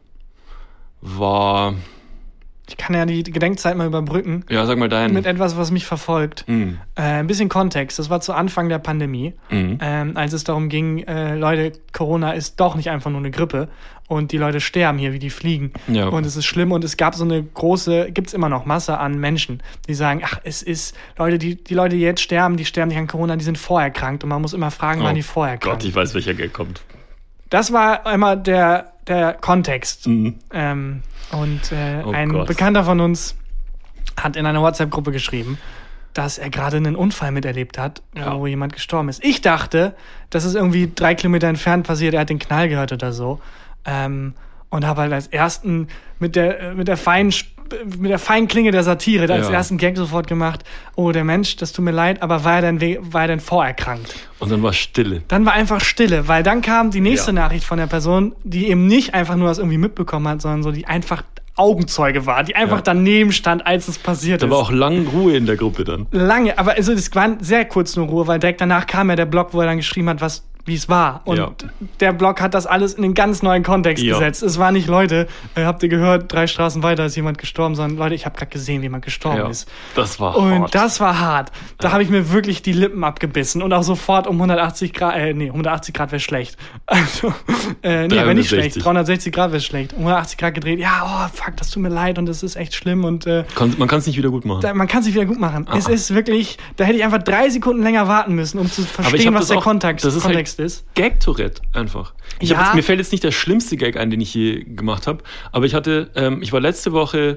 war... Ich kann ja die Gedenkzeit mal überbrücken. Ja, sag mal deinen. Mit etwas, was mich verfolgt. Ein bisschen Kontext. Das war zu Anfang der Pandemie, als es darum ging, Leute, Corona ist doch nicht einfach nur eine Grippe und die Leute sterben hier wie die Fliegen. Ja. Und es ist schlimm, und es gab so eine gibt's immer noch Masse an Menschen, die sagen, ach, es ist, Leute, die Leute, die jetzt sterben, die sterben nicht an Corona, die sind vorerkrankt, und man muss immer fragen, wann die vorerkrankt. Gott, ich weiß, welcher Gag kommt. Das war einmal der Kontext. Ein Bekannter von uns hat in einer WhatsApp-Gruppe geschrieben, dass er gerade einen Unfall miterlebt hat, wo jemand gestorben ist. Ich dachte, das ist irgendwie 3 Kilometer entfernt passiert, er hat den Knall gehört oder so. Und habe halt als ersten mit der feinen Klinge der Satire als ersten Gag sofort gemacht, oh, der Mensch, das tut mir leid, aber war er denn vorerkrankt? Und dann war Stille. Dann war einfach Stille, weil dann kam die nächste Nachricht von der Person, die eben nicht einfach nur das irgendwie mitbekommen hat, sondern so, die einfach Augenzeuge war, die einfach daneben stand, als es passiert ist. Da war auch lange Ruhe in der Gruppe dann. Lange, aber also es war sehr kurz nur Ruhe, weil direkt danach kam ja der Blog, wo er dann geschrieben hat, wie es war. Und der Blog hat das alles in einen ganz neuen Kontext gesetzt. Es war nicht, Leute, habt ihr gehört, 3 Straßen weiter ist jemand gestorben, sondern Leute, ich habe gerade gesehen, wie jemand gestorben ist. Das war hart. Und das war hart. Da habe ich mir wirklich die Lippen abgebissen und auch sofort um 180 Grad, 180 Grad wäre schlecht. Also, wäre nicht schlecht. 360 Grad wäre schlecht. Um 180 Grad gedreht. Ja, fuck, das tut mir leid und das ist echt schlimm. Und man kann es nicht wieder gut machen. Man kann es nicht wieder gut machen. Es ist wirklich, da hätte ich einfach 3 Sekunden länger warten müssen, um zu verstehen, was der Kontext ist. Gag-Tourette einfach. Mir fällt jetzt nicht der schlimmste Gag ein, den ich je gemacht habe, aber ich war letzte Woche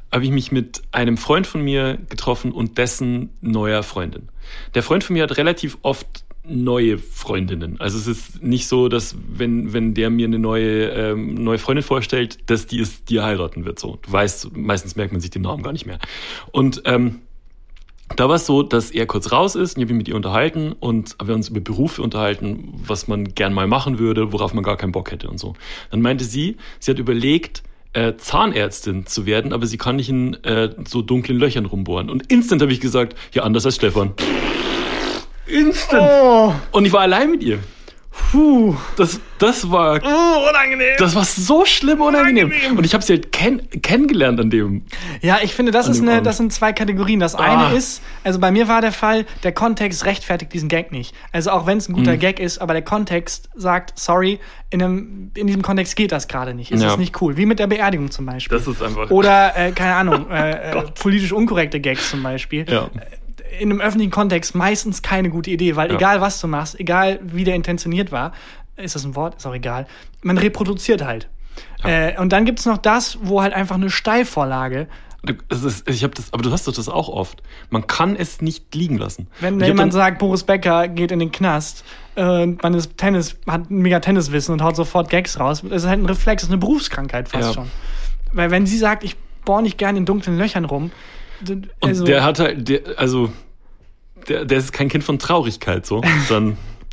habe ich mich mit einem Freund von mir getroffen und dessen neuer Freundin. Der Freund von mir hat relativ oft neue Freundinnen. Also es ist nicht so, dass wenn der mir eine neue Freundin vorstellt, dass die er heiraten wird. So, du weißt, meistens merkt man sich den Namen gar nicht mehr. Und da war es so, dass er kurz raus ist und ich habe mich mit ihr unterhalten und wir uns über Berufe unterhalten, was man gern mal machen würde, worauf man gar keinen Bock hätte und so. Dann meinte sie hat überlegt, Zahnärztin zu werden, aber sie kann nicht in so dunklen Löchern rumbohren. Und instant habe ich gesagt, ja, anders als Stefan. Instant. Oh. Und ich war allein mit ihr. Puh. Das war unangenehm. Das war so schlimm unangenehm. Und ich habe sie halt kennengelernt an dem. Ja, ich finde, das sind zwei Kategorien. Das eine ist, also bei mir war der Fall, der Kontext rechtfertigt diesen Gag nicht. Also auch wenn es ein guter Gag ist, aber der Kontext sagt, sorry, in diesem Kontext geht das gerade nicht. Ist das nicht cool. Wie mit der Beerdigung zum Beispiel. Das ist einfach. Oder, keine Ahnung, politisch unkorrekte Gags zum Beispiel. Ja. In einem öffentlichen Kontext meistens keine gute Idee, weil egal was du machst, egal wie der intentioniert war, ist das ein Wort? Ist auch egal. Man reproduziert halt. Ja. Und dann gibt's noch das, wo halt einfach eine Steilvorlage. Aber du hast doch das auch oft. Man kann es nicht liegen lassen. Wenn jemand sagt, Boris Becker geht in den Knast, man hat ein mega Tenniswissen und haut sofort Gags raus, das ist halt ein Reflex, das ist eine Berufskrankheit fast schon. Weil wenn sie sagt, ich bohre nicht gerne in dunklen Löchern rum, also, und der hat halt, der ist kein Kind von Traurigkeit, so. Dann,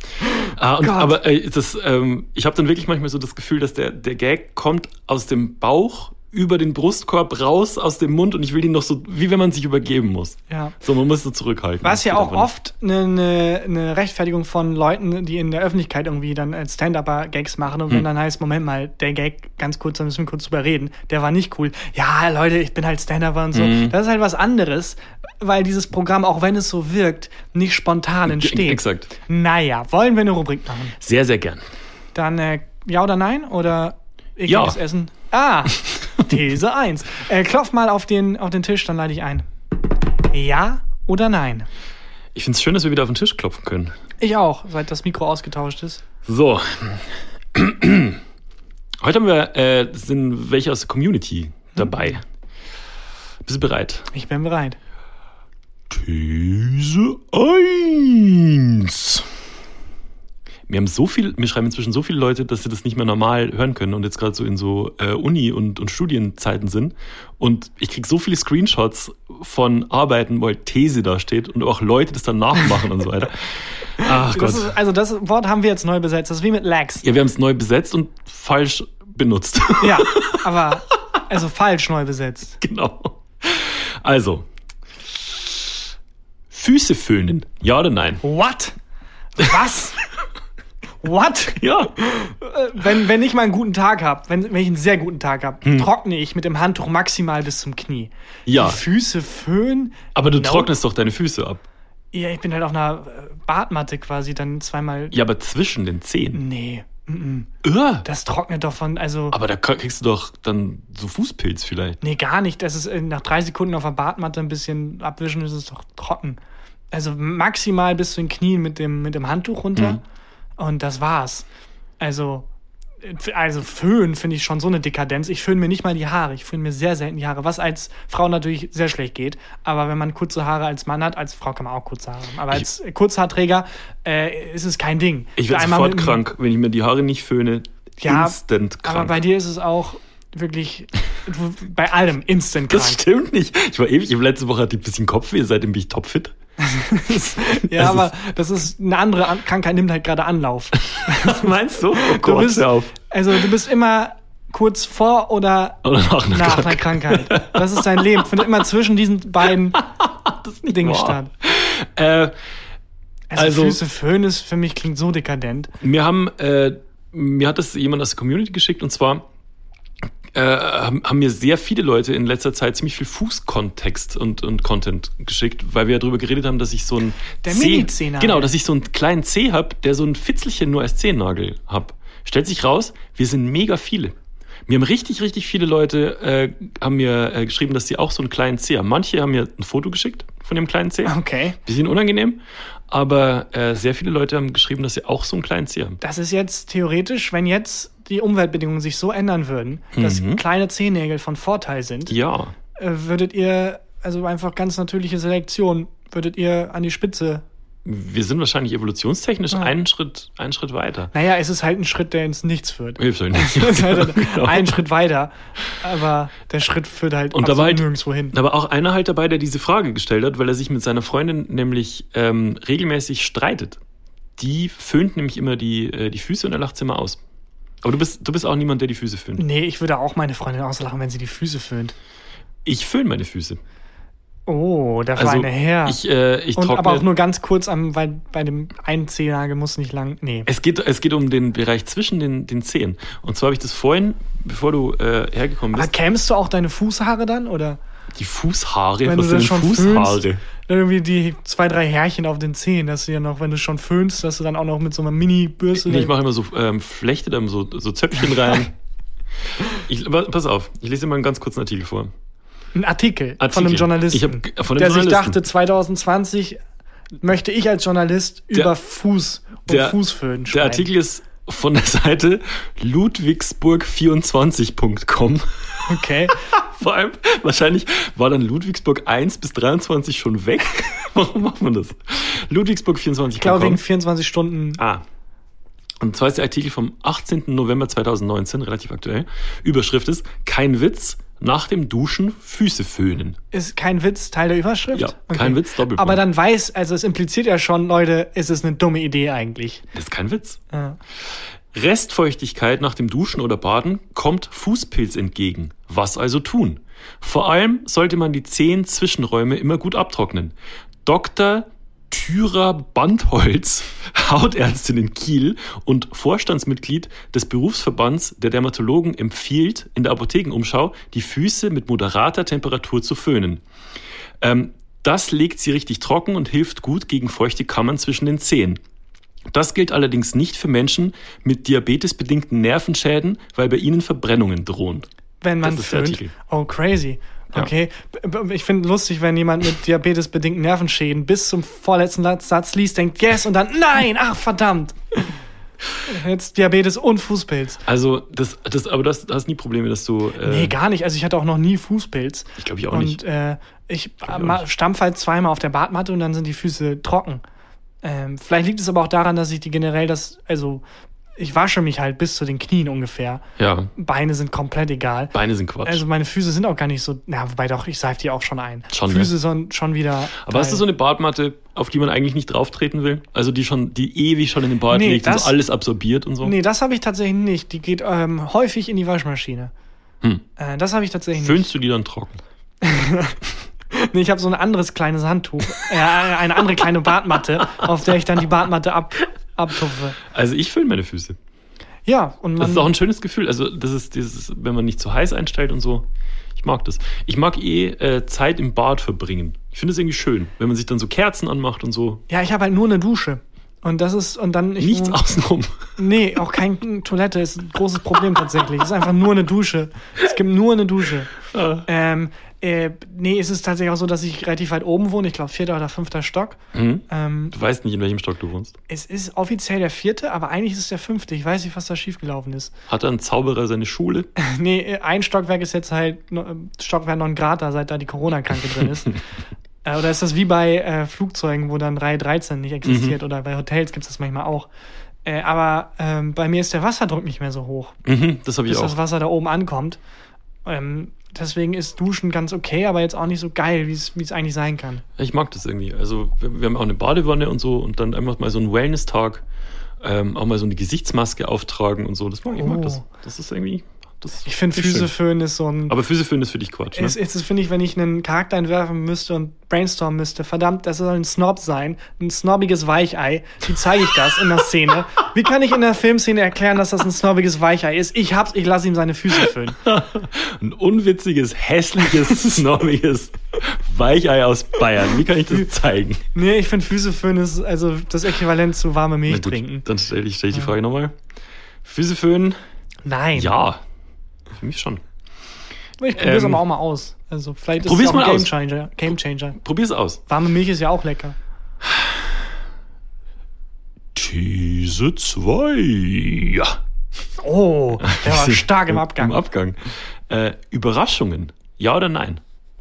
ich habe dann wirklich manchmal so das Gefühl, dass der Gag kommt aus dem Bauch über den Brustkorb raus aus dem Mund und ich will ihn noch so, wie wenn man sich übergeben muss. Ja. So, man muss so zurückhalten. Was ja auch oft eine Rechtfertigung von Leuten, die in der Öffentlichkeit irgendwie dann als Stand-Upper Gags machen und wenn dann heißt, Moment mal, der Gag, ganz kurz, da müssen wir kurz drüber reden, der war nicht cool. Ja, Leute, ich bin halt Stand-Upper und so. Das ist halt was anderes, weil dieses Programm, auch wenn es so wirkt, nicht spontan entsteht. Exakt. Naja, wollen wir eine Rubrik machen? Sehr, sehr gern. Dann ja oder nein? Oder ekliges Essen? These 1. Klopf mal auf den Tisch, dann leite ich ein. Ja oder nein? Ich finde es schön, dass wir wieder auf den Tisch klopfen können. Ich auch, seit das Mikro ausgetauscht ist. So. Heute sind welche aus der Community dabei. Bist du bereit? Ich bin bereit. These 1. Mir schreiben inzwischen so viele Leute, dass sie das nicht mehr normal hören können und jetzt gerade so in so Uni- und Studienzeiten sind. Und ich kriege so viele Screenshots von Arbeiten, wo halt These da steht und auch Leute das dann nachmachen und so weiter. Ach Gott. Das Wort haben wir jetzt neu besetzt. Das ist wie mit Lags. Ja, wir haben es neu besetzt und falsch benutzt. Ja, aber falsch neu besetzt. Genau. Also, Füße föhnen, ja oder nein? What? Was? What? Ja. Wenn ich mal einen guten Tag habe, wenn ich einen sehr guten Tag habe, trockne ich mit dem Handtuch maximal bis zum Knie. Ja. Die Füße föhnen. Aber du trocknest doch deine Füße ab. Ja, ich bin halt auf einer Badmatte quasi dann zweimal. Ja, aber zwischen den Zehen. Nee. Das trocknet doch von, Aber da kriegst du doch dann so Fußpilz vielleicht. Nee, gar nicht. Das ist nach 3 Sekunden auf der Badmatte ein bisschen abwischen, ist es doch trocken. Also maximal bis zu den Knien mit dem Handtuch runter. Und das war's. Also Föhn finde ich schon so eine Dekadenz. Ich föhne mir nicht mal die Haare. Ich föhne mir sehr selten die Haare, was als Frau natürlich sehr schlecht geht. Aber wenn man kurze Haare als Mann hat, als Frau kann man auch kurze Haare haben. Aber als Kurzhaarträger ist es kein Ding. Ich werde sofort krank, wenn ich mir die Haare nicht föhne. Ja, instant krank. Aber bei dir ist es auch wirklich bei allem instant krank. Das stimmt nicht. Ich war ewig, letzte Woche hatte ich ein bisschen Kopfweh, seitdem bin ich topfit. Ja, aber das ist eine andere Krankheit, nimmt halt gerade Anlauf. Was meinst du? Oh Gott, du bist immer kurz vor oder nach einer Krankheit. Das ist dein Leben. Findet immer zwischen diesen beiden Dingen statt. Füße föhnen ist für mich klingt so dekadent. Mir hat das jemand aus der Community geschickt und zwar haben mir sehr viele Leute in letzter Zeit ziemlich viel Fußkontext und Content geschickt, weil wir ja darüber geredet haben, dass ich so einen Mini-Zehennagel. Genau, dass ich so einen kleinen Zeh habe, der so ein Fitzelchen nur als Zehennagel habe. Stellt sich raus, wir sind mega viele. Mir haben richtig, richtig viele Leute haben mir geschrieben, dass sie auch so einen kleinen Zeh haben. Manche haben mir ein Foto geschickt von dem kleinen Zeh. Okay. Bisschen unangenehm. Aber sehr viele Leute haben geschrieben, dass sie auch so einen kleinen Zeh haben. Das ist jetzt theoretisch, wenn jetzt die Umweltbedingungen sich so ändern würden, dass kleine Zehennägel von Vorteil sind. Ja. würdet ihr, also einfach ganz natürliche Selektion, würdet ihr an die Spitze? Wir sind wahrscheinlich evolutionstechnisch einen Schritt weiter. Naja, es ist halt ein Schritt, der ins Nichts führt. Hilft euch nicht. Es ist halt ein Schritt weiter, aber der Schritt führt halt und da war halt nirgendwo hin. Da war auch einer halt dabei, der diese Frage gestellt hat, weil er sich mit seiner Freundin nämlich regelmäßig streitet. Die föhnt nämlich immer die Füße und er lacht sie immer aus. Aber du bist auch niemand, der die Füße föhnt. Nee, ich würde auch meine Freundin auslachen, wenn sie die Füße föhnt. Ich föhne meine Füße. Oh, der feine Herr. Ich trockne. Aber auch nur ganz kurz, weil bei dem einen Zehennagel muss nicht lang. Nee. Es geht um den Bereich zwischen den Zehen. Und zwar habe ich das vorhin, bevor du hergekommen bist. Aber kämmst du auch deine Fußhaare dann, oder? Die Fußhaare? Wenn was sind schon Fußhaare? Föhnst, irgendwie die 2, 3 Härchen auf den Zehen, dass du ja noch, wenn du schon föhnst, dass du dann auch noch mit so einer Mini-Bürste. Nee, ich mache immer so Flechte, dann so Zöpfchen rein. Pass auf, ich lese dir mal einen ganz kurzen Artikel vor. Ein Artikel von einem Journalisten, sich dachte, 2020 möchte ich als Journalist über Fuß und Fußföhn schreiben. Der Artikel ist von der Seite ludwigsburg24.com. Okay. Vor allem, wahrscheinlich war dann Ludwigsburg 1 bis 23 schon weg. Warum macht man das? Ludwigsburg24.com. Ich glaube wegen 24 Stunden. Und zwar ist der Artikel vom 18. November 2019, relativ aktuell. Überschrift ist: Kein Witz, nach dem Duschen Füße föhnen. Ist kein Witz Teil der Überschrift? Ja, okay. Kein Witz, Doppelpunkt. Aber dann es impliziert ja schon, Leute, es ist eine dumme Idee eigentlich. Das ist kein Witz. Ja. Restfeuchtigkeit nach dem Duschen oder Baden kommt Fußpilz entgegen. Was also tun? Vor allem sollte man die Zehen-Zwischenräume immer gut abtrocknen. Dr. Thyra Bandholz, Hautärztin in Kiel und Vorstandsmitglied des Berufsverbands der Dermatologen, empfiehlt in der Apothekenumschau, die Füße mit moderater Temperatur zu föhnen. Das legt sie richtig trocken und hilft gut gegen feuchte Kammern zwischen den Zehen. Das gilt allerdings nicht für Menschen mit diabetesbedingten Nervenschäden, weil bei ihnen Verbrennungen drohen. Wenn man föhnt? Oh, crazy. Okay, ich finde lustig, wenn jemand mit diabetesbedingten Nervenschäden bis zum vorletzten Satz liest, denkt, yes, und dann, nein, ach, verdammt. Jetzt Diabetes und Fußpilz. Also, aber du hast nie Probleme, dass du... Nee, gar nicht. Also ich hatte auch noch nie Fußpilz. Ich glaube ich auch nicht. Und ich stampfe halt zweimal auf der Badmatte und dann sind die Füße trocken. Vielleicht liegt es aber auch daran, dass ich ich wasche mich halt bis zu den Knien ungefähr. Ja. Beine sind komplett egal. Beine sind Quatsch. Also meine Füße sind auch gar nicht so, wobei doch, ich seife die auch schon ein. Füße sind schon wieder... Aber hast du so eine Badmatte, auf die man eigentlich nicht drauf treten will? Also die ewig schon in den Bad liegt und so alles absorbiert und so? Nee, das habe ich tatsächlich nicht. Die geht häufig in die Waschmaschine. Das habe ich tatsächlich nicht. Föhnst du die dann trocken? Nee, ich habe so ein anderes kleines Handtuch. Eine andere kleine Badmatte, auf der ich dann die Badmatte abtupfe. Also ich föhne meine Füße. Ja, und das ist auch ein schönes Gefühl. Also das ist dieses, wenn man nicht zu heiß einstellt und so. Ich mag das. Ich mag Zeit im Bad verbringen. Ich finde es irgendwie schön, wenn man sich dann so Kerzen anmacht und so. Ja, ich habe halt nur eine Dusche. Und das ist, nichts außenrum. Nee, auch keine Toilette ist ein großes Problem tatsächlich. Es ist einfach nur eine Dusche. Es gibt nur eine Dusche. Nee, es ist tatsächlich auch so, dass ich relativ weit oben wohne. Ich glaube, 4. oder 5. Stock. Du weißt nicht, in welchem Stock du wohnst. Es ist offiziell der 4., aber eigentlich ist es der 5. Ich weiß nicht, was da schiefgelaufen ist. Hat da ein Zauberer seine Schule? Nee, ein Stockwerk ist jetzt halt Stockwerk non grata, seit da die Corona-Kranke drin ist. Oder ist das wie bei Flugzeugen, wo dann Reihe 13 nicht existiert? Oder bei Hotels gibt es das manchmal auch. Aber bei mir ist der Wasserdruck nicht mehr so hoch. Das habe ich auch. Bis das Wasser da oben ankommt. Deswegen ist Duschen ganz okay, aber jetzt auch nicht so geil, wie es eigentlich sein kann. Ich mag das irgendwie. Also wir haben auch eine Badewanne und so und dann einfach mal so einen Wellness-Tag, auch mal so eine Gesichtsmaske auftragen und so. Ich mag das. Das ist irgendwie... Ich finde, Füßeföhn ist so ein... Aber Füßeföhn ist für dich Quatsch, ne? Ist finde ich, wenn ich einen Charakter entwerfen müsste und brainstormen müsste, verdammt, das soll ein Snob sein, ein snobbiges Weichei. Wie zeige ich das in der Szene? Wie kann ich in der Filmszene erklären, dass das ein snobbiges Weichei ist? Ich lasse ihm seine Füße föhnen. Ein unwitziges, hässliches, snobbiges Weichei aus Bayern. Wie kann ich das zeigen? Nee, ich finde, Füßeföhn ist also das Äquivalent zu warme Milch trinken. Dann stell ich die Frage nochmal. Füßeföhn? Nein. Ja. Für mich schon. Ich probiere es aber auch mal aus. Also vielleicht ist es auch ein Gamechanger. Probier's aus. Warme Milch ist ja auch lecker. These 2. Oh, der war stark im Abgang. Überraschungen. Ja oder nein?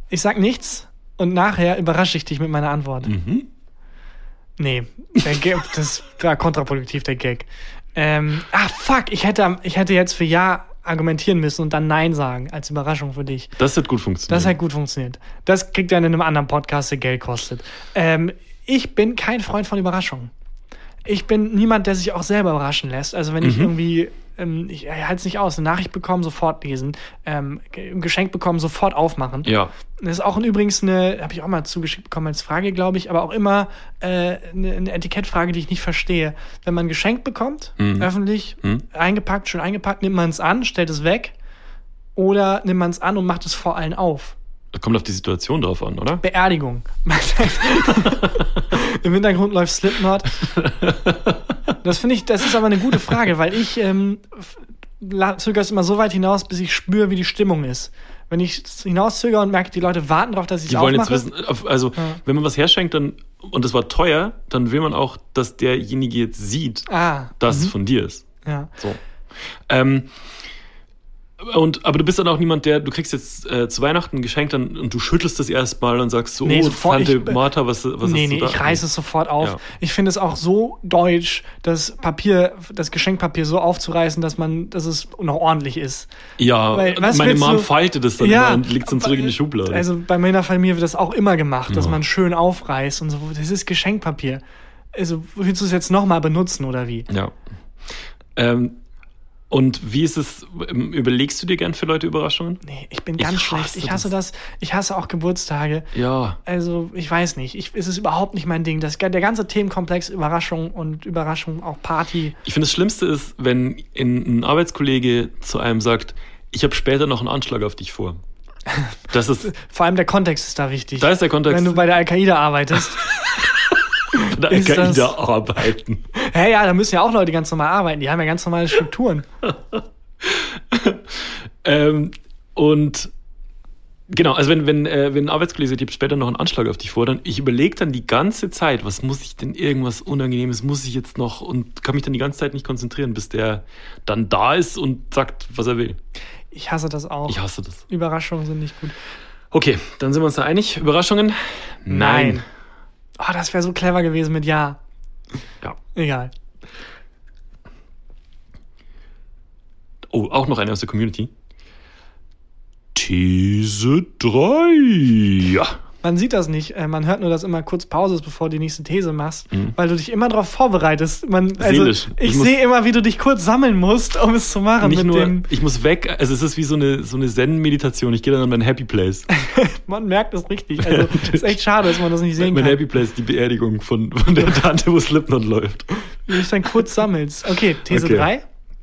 Ich sag nichts und nachher überrasche ich dich mit meiner Antwort. Nee, der Gag, das war kontraproduktiv, der Gag. Fuck, ich hätte jetzt für Ja argumentieren müssen und dann Nein sagen, als Überraschung für dich. Das hat gut funktioniert. Das hat gut funktioniert. Das kriegt er in einem anderen Podcast, der Geld kostet. Ich bin kein Freund von Überraschungen. Ich bin niemand, der sich auch selber überraschen lässt. Also wenn ich irgendwie, ich halte es nicht aus, eine Nachricht bekommen, sofort lesen, ein Geschenk bekommen, sofort aufmachen. Ja. Das ist auch übrigens habe ich auch mal zugeschickt bekommen als Frage, glaube ich, aber auch immer eine Etikettfrage, die ich nicht verstehe. Wenn man ein Geschenk bekommt, öffentlich, eingepackt, schön eingepackt, nimmt man es an, stellt es weg oder nimmt man es an und macht es vor allen auf. Das kommt auf die Situation drauf an, oder? Beerdigung. Im Hintergrund läuft Slipknot. Das ist aber eine gute Frage, weil ich zögere es immer so weit hinaus, bis ich spüre, wie die Stimmung ist. Wenn ich hinauszögere und merke, die Leute warten darauf, dass ich es aufmache. Die wollen jetzt wissen, also wenn man was herschenkt und es war teuer, dann will man auch, dass derjenige jetzt sieht, dass es von dir ist. Ja. So. Aber du bist dann auch niemand, du kriegst jetzt zu Weihnachten ein Geschenk dann, und du schüttelst das erstmal und sagst so, Tante Martha, was hast du da? Nee, ich reiße es sofort auf. Ja. Ich finde es auch so deutsch, das Geschenkpapier so aufzureißen, dass es noch ordentlich ist. Ja, weil, meine Mom faltet das dann immer und legt es dann zurück in die Schublade. Also bei meiner Familie wird das auch immer gemacht, dass man schön aufreißt und so. Das ist Geschenkpapier. Also willst du es jetzt nochmal benutzen oder wie? Ja. Und wie ist es, überlegst du dir gern für Leute Überraschungen? Nee, ich bin ganz schlecht. Ich hasse das. Ich hasse auch Geburtstage. Ja. Also, ich weiß nicht. Es ist überhaupt nicht mein Ding. Der ganze Themenkomplex Überraschung auch Party. Ich finde, das Schlimmste ist, wenn ein Arbeitskollege zu einem sagt, ich habe später noch einen Anschlag auf dich vor. Das ist vor allem der Kontext ist da wichtig. Da ist der Kontext. Wenn du bei der Al-Qaida arbeitest. Bei der Al-Qaida arbeiten. Ja, da müssen ja auch Leute ganz normal arbeiten. Die haben ja ganz normale Strukturen. Und genau, also wenn ein Arbeitskollege sagt, ich habe später noch einen Anschlag auf dich vor, dann ich überlege dann die ganze Zeit, was muss ich denn, irgendwas Unangenehmes muss ich jetzt noch, und kann mich dann die ganze Zeit nicht konzentrieren, bis der dann da ist und sagt, was er will. Ich hasse das auch. Ich hasse das. Überraschungen sind nicht gut. Okay, dann sind wir uns da einig. Überraschungen? Nein. Oh, das wäre so clever gewesen mit Ja. Ja. Egal. Oh, auch noch eine aus der Community. These 3. Ja. Man sieht das nicht. Man hört nur, dass immer kurz Pause ist, bevor du die nächste These machst, weil du dich immer darauf vorbereitest. Seelisch. Ich sehe immer, wie du dich kurz sammeln musst, um es zu machen. Ich muss weg. Also es ist wie so eine Zen-Meditation. Ich gehe dann an mein Happy Place. Man merkt das richtig. Also es ist echt schade, dass man das nicht sehen kann. Mein Happy Place ist die Beerdigung von der Tante, wo Slipknot läuft. Wie du dich dann kurz sammelst. Okay, These 3.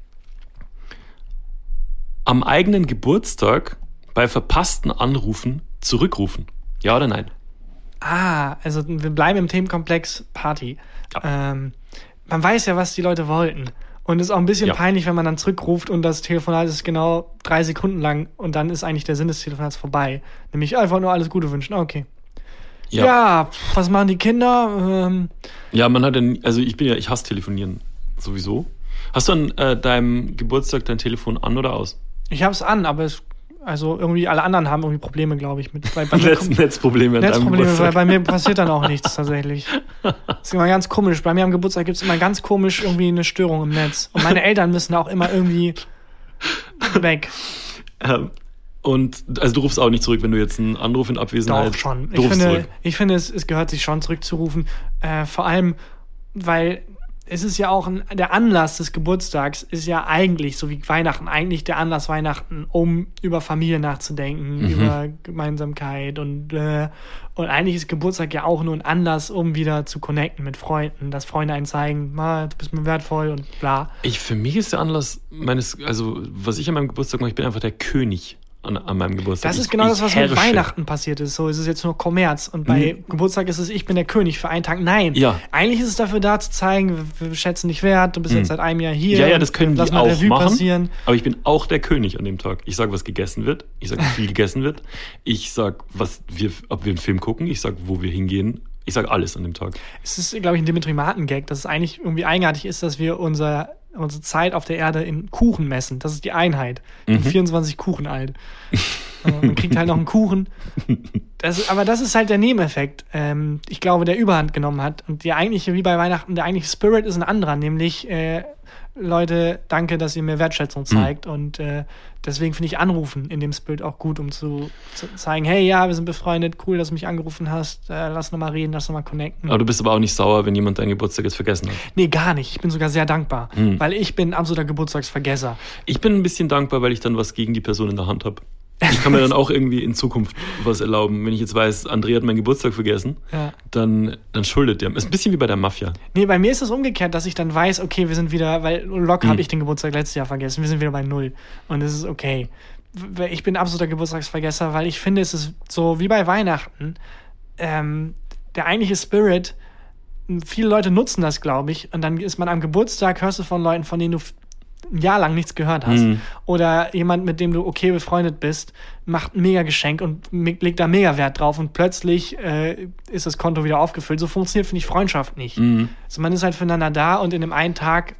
Am eigenen Geburtstag bei verpassten Anrufen zurückrufen. Ja oder nein? Also wir bleiben im Themenkomplex Party. Ja. Man weiß ja, was die Leute wollten. Und es ist auch ein bisschen peinlich, wenn man dann zurückruft und das Telefonat ist genau 3 Sekunden lang und dann ist eigentlich der Sinn des Telefonats vorbei. Nämlich einfach nur alles Gute wünschen. Okay. Ja, was machen die Kinder? Ja, ich hasse Telefonieren sowieso. Hast du an deinem Geburtstag dein Telefon an oder aus? Ich habe es an, aber irgendwie alle anderen haben irgendwie Probleme, glaube ich. Netzprobleme an deinem Geburtstag. Weil bei mir passiert dann auch nichts tatsächlich. Das ist immer ganz komisch. Bei mir am Geburtstag gibt es immer ganz komisch irgendwie eine Störung im Netz. Und meine Eltern müssen auch immer irgendwie weg. Und also du rufst auch nicht zurück, wenn du jetzt einen Anruf in Abwesenheit... Doch, schon. Zurück. Ich finde, es gehört sich schon zurückzurufen. Vor allem, weil es ist ja auch der Anlass des Geburtstags ist ja eigentlich, so wie Weihnachten, eigentlich der Anlass Weihnachten, um über Familie nachzudenken, über Gemeinsamkeit und eigentlich ist Geburtstag ja auch nur ein Anlass, um wieder zu connecten mit Freunden, dass Freunde einen zeigen, du bist mir wertvoll und bla. Für mich ist der Anlass was ich an meinem Geburtstag mache, ich bin einfach der König an meinem Geburtstag. Das ist genau das, was mit Weihnachten passiert ist. So ist es jetzt nur Kommerz. Und bei Geburtstag ist es, ich bin der König für einen Tag. Nein. Ja. Eigentlich ist es dafür da zu zeigen, wir schätzen dich wert, du bist jetzt seit einem Jahr hier. Ja, das können die auch machen. Passieren. Aber ich bin auch der König an dem Tag. Ich sage, was gegessen wird. Ich sage, wie viel gegessen wird. Ich sage, ob wir einen Film gucken. Ich sage, wo wir hingehen. Ich sage alles an dem Tag. Es ist, glaube ich, ein Dimitri-Martin-Gag, dass es eigentlich irgendwie eigenartig ist, dass wir unsere Zeit auf der Erde in Kuchen messen. Das ist die Einheit. 24 Kuchen alt. Man kriegt halt noch einen Kuchen. Aber das ist halt der Nebeneffekt, ich glaube, der Überhand genommen hat. Und die eigentliche, wie bei Weihnachten, der eigentliche Spirit ist ein anderer, nämlich Leute, danke, dass ihr mir Wertschätzung zeigt. Und deswegen finde ich Anrufen in dem Spirit auch gut, um zu zeigen, hey, ja, wir sind befreundet, cool, dass du mich angerufen hast, lass nochmal reden, lass nochmal connecten. Aber du bist aber auch nicht sauer, wenn jemand deinen Geburtstag jetzt vergessen hat. Nee, gar nicht. Ich bin sogar sehr dankbar, weil ich bin absoluter Geburtstagsvergesser. Ich bin ein bisschen dankbar, weil ich dann was gegen die Person in der Hand habe. Ich kann mir dann auch irgendwie in Zukunft was erlauben. Wenn ich jetzt weiß, André hat meinen Geburtstag vergessen, dann schuldet der. Ist ein bisschen wie bei der Mafia. Nee, bei mir ist es umgekehrt, dass ich dann weiß, okay, wir sind wieder, weil locker habe ich den Geburtstag letztes Jahr vergessen, wir sind wieder bei 0. Und es ist okay. Ich bin absoluter Geburtstagsvergesser, weil ich finde, es ist so wie bei Weihnachten, der eigentliche Spirit, viele Leute nutzen das, glaube ich, und dann ist man am Geburtstag, hörst du von Leuten, von denen du ein Jahr lang nichts gehört hast. Oder jemand, mit dem du okay befreundet bist, macht ein Mega-Geschenk und legt da mega Wert drauf und plötzlich ist das Konto wieder aufgefüllt. So funktioniert, finde ich, Freundschaft nicht. Also man ist halt füreinander da und in dem einen Tag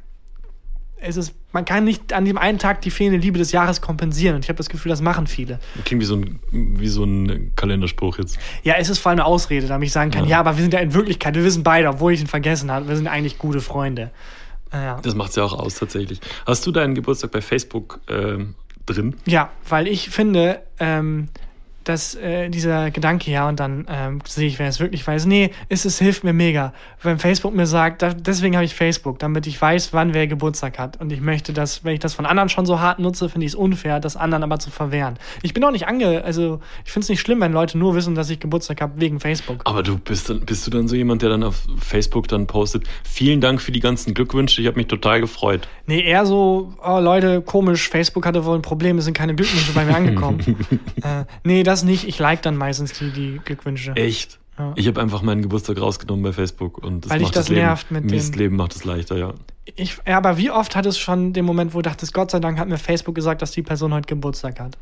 man kann nicht an dem einen Tag die fehlende Liebe des Jahres kompensieren. Und ich habe das Gefühl, das machen viele. Klingt wie so ein Kalenderspruch jetzt. Ja, es ist vor allem eine Ausrede, damit ich sagen kann, ja, aber wir sind ja in Wirklichkeit, wir wissen beide, obwohl ich ihn vergessen habe, wir sind eigentlich gute Freunde. Ja. Das macht es ja auch aus, tatsächlich. Hast du deinen Geburtstag bei Facebook drin? Ja, weil ich finde, dass dieser Gedanke, ja, und dann sehe ich, wer es wirklich weiß. Nee, es hilft mir mega. Wenn Facebook mir sagt, deswegen habe ich Facebook, damit ich weiß, wann wer Geburtstag hat. Und ich möchte, dass, wenn ich das von anderen schon so hart nutze, finde ich es unfair, das anderen aber zu verwehren. Ich bin auch nicht also ich finde es nicht schlimm, wenn Leute nur wissen, dass ich Geburtstag habe wegen Facebook. Aber bist du dann so jemand, der dann auf Facebook dann postet, vielen Dank für die ganzen Glückwünsche, ich habe mich total gefreut. Nee, eher so, oh Leute, komisch, Facebook hatte wohl ein Problem, es sind keine Glückwünsche bei mir angekommen. Nee, das nicht. Ich like dann meistens die Glückwünsche. Echt? Ja. Ich habe einfach meinen Geburtstag rausgenommen bei Facebook und weil macht das nervt mit dem. Das Leben macht es leichter, ja. Aber wie oft hat es schon den Moment, wo du dachtest, Gott sei Dank hat mir Facebook gesagt, dass die Person heute Geburtstag hat?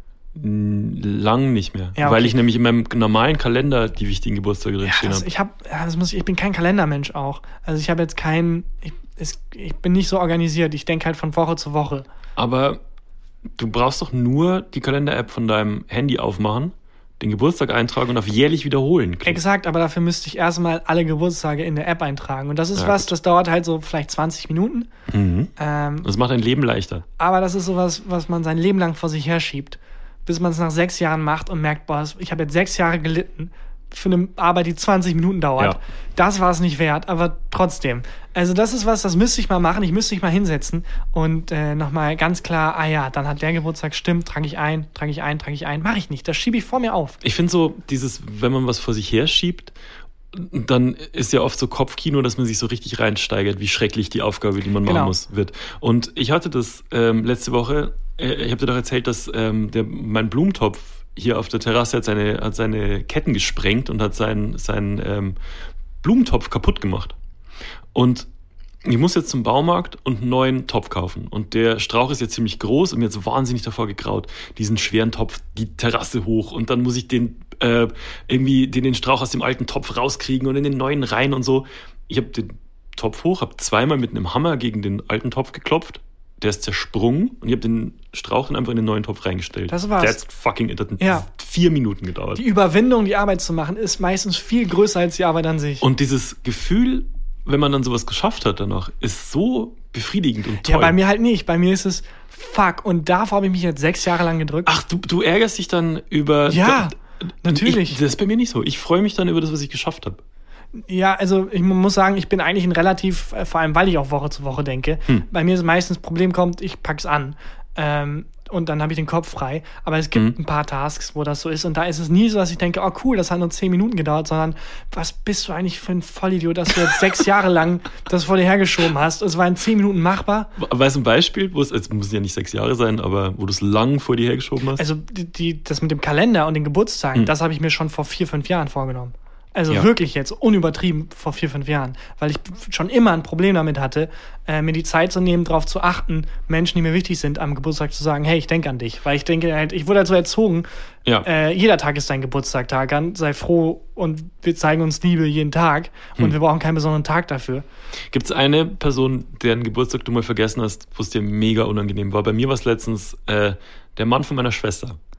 Lang nicht mehr. Ja, okay. Weil ich nämlich in meinem normalen Kalender die wichtigen Geburtstage drinstehen habe. Ich bin kein Kalendermensch auch. Also ich habe jetzt ich bin nicht so organisiert. Ich denke halt von Woche zu Woche. Aber du brauchst doch nur die Kalender-App von deinem Handy aufmachen, den Geburtstag eintragen und auf jährlich wiederholen klicken. Exakt, aber dafür müsste ich erstmal alle Geburtstage in der App eintragen. Und das ist das dauert halt so vielleicht 20 Minuten. Das macht dein Leben leichter. Aber das ist sowas, was man sein Leben lang vor sich herschiebt, bis man es nach 6 Jahren macht und merkt, boah, ich habe jetzt 6 Jahre gelitten für eine Arbeit, die 20 Minuten dauert. Ja. Das war es nicht wert, aber trotzdem. Also das ist was, das müsste ich mal machen. Ich müsste mich mal hinsetzen und nochmal ganz klar, dann hat der Geburtstag, stimmt, trage ich ein. Mache ich nicht, das schiebe ich vor mir auf. Ich finde so, wenn man was vor sich her schiebt, dann ist ja oft so Kopfkino, dass man sich so richtig reinsteigert, wie schrecklich die Aufgabe, die man machen muss, wird. Und ich hatte das letzte Woche, ich habe dir doch erzählt, dass mein Blumentopf hier auf der Terrasse hat seine Ketten gesprengt und hat seinen Blumentopf kaputt gemacht. Und ich muss jetzt zum Baumarkt und einen neuen Topf kaufen. Und der Strauch ist jetzt ziemlich groß und mir jetzt wahnsinnig davor gegraut, diesen schweren Topf die Terrasse hoch. Und dann muss ich den Strauch aus dem alten Topf rauskriegen und in den neuen rein und so. Ich habe den Topf hoch, habe zweimal mit einem Hammer gegen den alten Topf geklopft. Der ist zersprungen und ich habe den Strauch dann einfach in den neuen Topf reingestellt. Das war's. Der hat 4 Minuten gedauert. Die Überwindung, die Arbeit zu machen, ist meistens viel größer als die Arbeit an sich. Und dieses Gefühl, wenn man dann sowas geschafft hat danach, ist so befriedigend und toll. Ja, bei mir halt nicht. Bei mir ist es fuck. Und davor habe ich mich jetzt 6 Jahre lang gedrückt. Ach, du ärgerst dich dann über... Ja, natürlich. Das ist bei mir nicht so. Ich freue mich dann über das, was ich geschafft habe. Ja, also ich muss sagen, ich bin eigentlich vor allem, weil ich auch Woche zu Woche denke, bei mir ist meistens das Problem kommt, ich pack's an und dann habe ich den Kopf frei, aber es gibt ein paar Tasks, wo das so ist und da ist es nie so, dass ich denke, oh cool, das hat nur 10 Minuten gedauert, sondern was bist du eigentlich für ein Vollidiot, dass du jetzt 6 Jahre lang das vor dir hergeschoben hast, es war in 10 Minuten machbar. Weißt du ein Beispiel, es muss ja nicht 6 Jahre sein, aber wo du es lang vor dir hergeschoben hast? Also das mit dem Kalender und den Geburtstagen, das habe ich mir schon vor 4-5 Jahren vorgenommen. Also wirklich jetzt, unübertrieben vor 4-5 Jahren. Weil ich schon immer ein Problem damit hatte, mir die Zeit zu nehmen, darauf zu achten, Menschen, die mir wichtig sind, am Geburtstag zu sagen, hey, ich denke an dich. Weil ich denke halt, ich wurde halt so erzogen, jeder Tag ist dein Geburtstag, Tarkan, sei froh und wir zeigen uns Liebe jeden Tag und wir brauchen keinen besonderen Tag dafür. Gibt es eine Person, deren Geburtstag du mal vergessen hast, wo es dir mega unangenehm war? Bei mir war es letztens der Mann von meiner Schwester.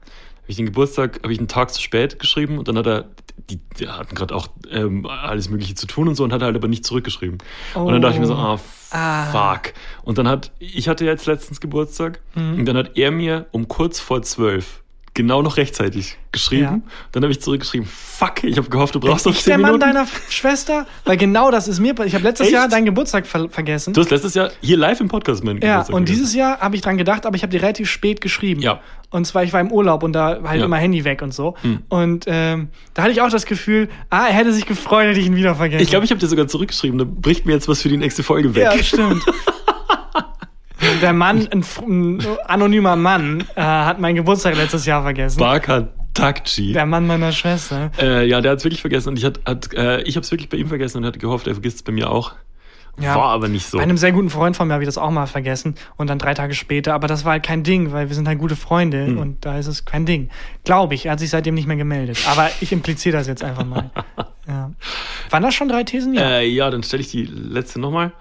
ich einen Tag zu spät geschrieben und dann hat die hatten gerade auch alles Mögliche zu tun und so und hat halt aber nicht zurückgeschrieben. Und dann dachte ich mir so, fuck. Und ich hatte jetzt letztens Geburtstag und dann hat er mir um kurz vor 12 genau noch rechtzeitig geschrieben. Ja. Dann habe ich zurückgeschrieben, fuck, ich habe gehofft, du brauchst noch 10 Minuten. Der Mann deiner Schwester? Weil genau das ist mir passiert. Ich habe letztes Jahr deinen Geburtstag vergessen. Du hast letztes Jahr hier live im Podcast meinen Geburtstag vergessen. Dieses Jahr habe ich dran gedacht, aber ich habe dir relativ spät geschrieben. Ja. Und zwar, ich war im Urlaub und da halt immer Handy weg und so. Und da hatte ich auch das Gefühl, er hätte sich gefreut, hätte ich ihn wieder vergessen. Ich glaube, ich habe dir sogar zurückgeschrieben, da bricht mir jetzt was für die nächste Folge weg. Ja, stimmt. Der Mann, ein anonymer Mann, hat meinen Geburtstag letztes Jahr vergessen. Tarkan Bakci. Der Mann meiner Schwester. Ja, der hat es wirklich vergessen und ich habe es wirklich bei ihm vergessen und hatte gehofft, er vergisst es bei mir auch. Ja, war aber nicht so. Bei einem sehr guten Freund von mir habe ich das auch mal vergessen und dann 3 Tage später, aber das war halt kein Ding, weil wir sind halt gute Freunde und da ist es kein Ding. Glaube ich, er hat sich seitdem nicht mehr gemeldet. Aber ich impliziere das jetzt einfach mal. Ja. Waren das schon 3 Thesen? Ja, dann stelle ich die letzte nochmal.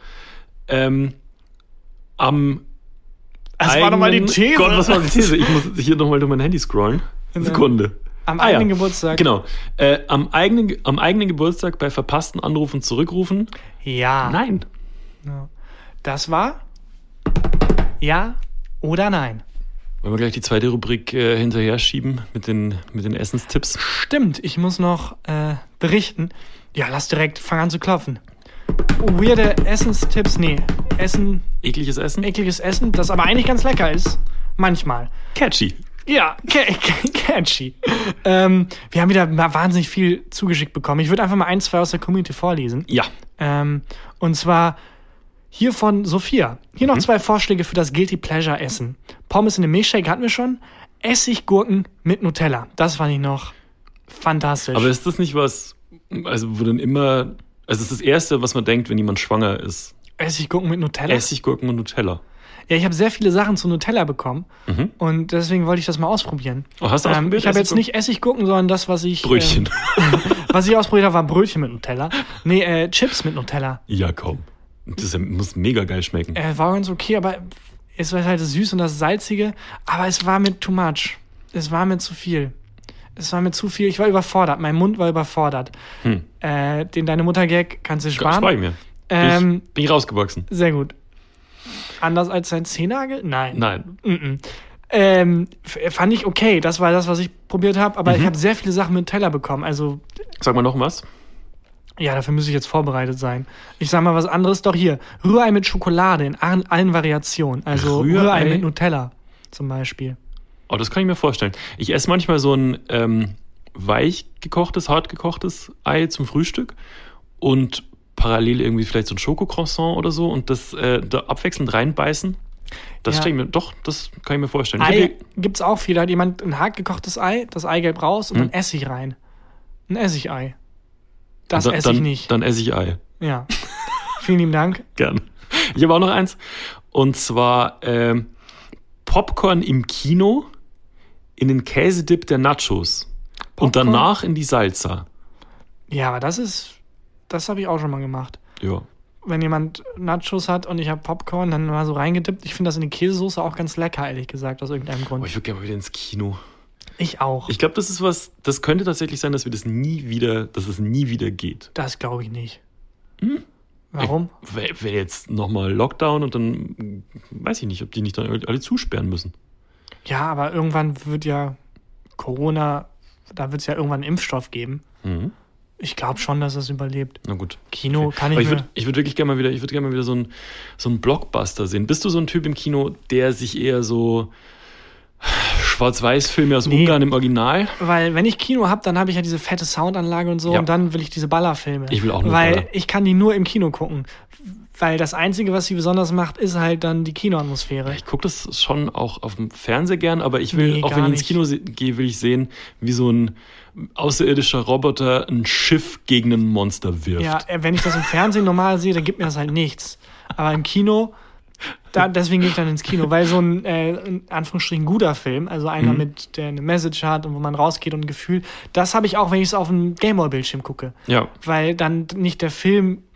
War nochmal die These. Gott, was war die These? Ich muss hier nochmal durch mein Handy scrollen. Sekunde. Am eigenen Geburtstag. Genau. Am eigenen Geburtstag bei verpassten Anrufen zurückrufen? Ja. Nein. Ja. Das war ja oder nein. Wollen wir gleich die zweite Rubrik hinterher schieben mit den Essenstipps? Stimmt, ich muss noch berichten. Ja, fang an zu klopfen. Weirde Essenstipps, Ekliges Essen? Ekliges Essen, das aber eigentlich ganz lecker ist. Manchmal. Catchy. Ja, catchy. Wir haben wieder wahnsinnig viel zugeschickt bekommen. Ich würde einfach mal 1, 2 aus der Community vorlesen. Ja. Und zwar hier von Sophia. Hier noch 2 Vorschläge für das Guilty Pleasure Essen. Pommes in einem Milchshake hatten wir schon. Essiggurken mit Nutella. Das fand ich noch fantastisch. Aber ist das nicht was, wo dann immer, es ist das Erste, was man denkt, wenn jemand schwanger ist? Essiggurken mit Nutella? Essiggurken und Nutella. Ja, ich habe sehr viele Sachen zu Nutella bekommen und deswegen wollte ich das mal ausprobieren. Oh, hast du ausprobiert? Ich habe jetzt nicht Essiggurken, sondern das, was ich... Brötchen. Was ich ausprobiert habe, war Brötchen mit Nutella. Nee, Chips mit Nutella. Ja, komm. Das muss mega geil schmecken. War ganz okay, aber es war halt das Süße und das Salzige, aber es war mir too much. Es war mir zu viel. Ich war überfordert. Mein Mund war überfordert. Den Deine Mutter-Gag kannst du sparen. Spar ich mir. Bin ich rausgewachsen. Sehr gut. Anders als sein Zehennagel? Nein. Fand ich okay. Das war das, was ich probiert habe. Aber ich habe sehr viele Sachen mit Nutella bekommen. Also, sag mal noch was. Ja, dafür müsste ich jetzt vorbereitet sein. Ich sag mal was anderes. Doch hier. Rührei mit Schokolade in allen Variationen. Also Rührei mit Nutella zum Beispiel. Oh, das kann ich mir vorstellen. Ich esse manchmal so ein weich gekochtes, hart gekochtes Ei zum Frühstück und parallel irgendwie vielleicht so ein Schokocroissant oder so und das da abwechselnd reinbeißen. Das kann ich mir vorstellen. Ei gibt's auch viel. Da hat jemand ein hart gekochtes Ei, das Eigelb raus und dann Essig rein. Ein Essigei. Das esse ich nicht. Dann esse ich Ei. Ja. Vielen lieben Dank. Gerne. Ich habe auch noch eins. Und zwar Popcorn im Kino in den Käsedip der Nachos. Popcorn? Und danach in die Salsa. Ja, aber das habe ich auch schon mal gemacht. Ja. Wenn jemand Nachos hat und ich habe Popcorn, dann mal so reingedippt. Ich finde das in die Käsesoße auch ganz lecker, ehrlich gesagt, aus irgendeinem Grund. Oh, ich würde gerne mal wieder ins Kino. Ich auch. Ich glaube, das könnte tatsächlich sein, dass es nie wieder geht. Das glaube ich nicht. Warum? Wenn jetzt nochmal Lockdown und dann weiß ich nicht, ob die nicht dann alle zusperren müssen. Ja, aber irgendwann wird ja Corona, da wird es ja irgendwann einen Impfstoff geben. Ich glaube schon, dass es überlebt. Na gut. Kino okay. kann ich aber ich würde wirklich gerne mal wieder so einen Blockbuster sehen. Bist du so ein Typ im Kino, der sich eher so Schwarz-Weiß-Filme aus Ungarn im Original? Weil wenn ich Kino habe, dann habe ich ja diese fette Soundanlage und so und dann will ich diese Ballerfilme. Ich will auch nur Baller. Ich kann die nur im Kino gucken. Weil das Einzige, was sie besonders macht, ist halt dann die Kinoatmosphäre. Ich gucke das schon auch auf dem Fernseher gern, aber ich will, auch wenn ich ins Kino gehe, will ich sehen, wie so ein außerirdischer Roboter ein Schiff gegen ein Monster wirft. Ja, wenn ich das im Fernsehen normal sehe, dann gibt mir das halt nichts. Aber im Kino, deswegen gehe ich dann ins Kino, weil so ein, in Anführungsstrichen, guter Film, also einer der eine Message hat und wo man rausgeht und ein Gefühl, das habe ich auch, wenn ich es auf einem Gameboy-Bildschirm gucke. Ja. Weil dann nicht der Film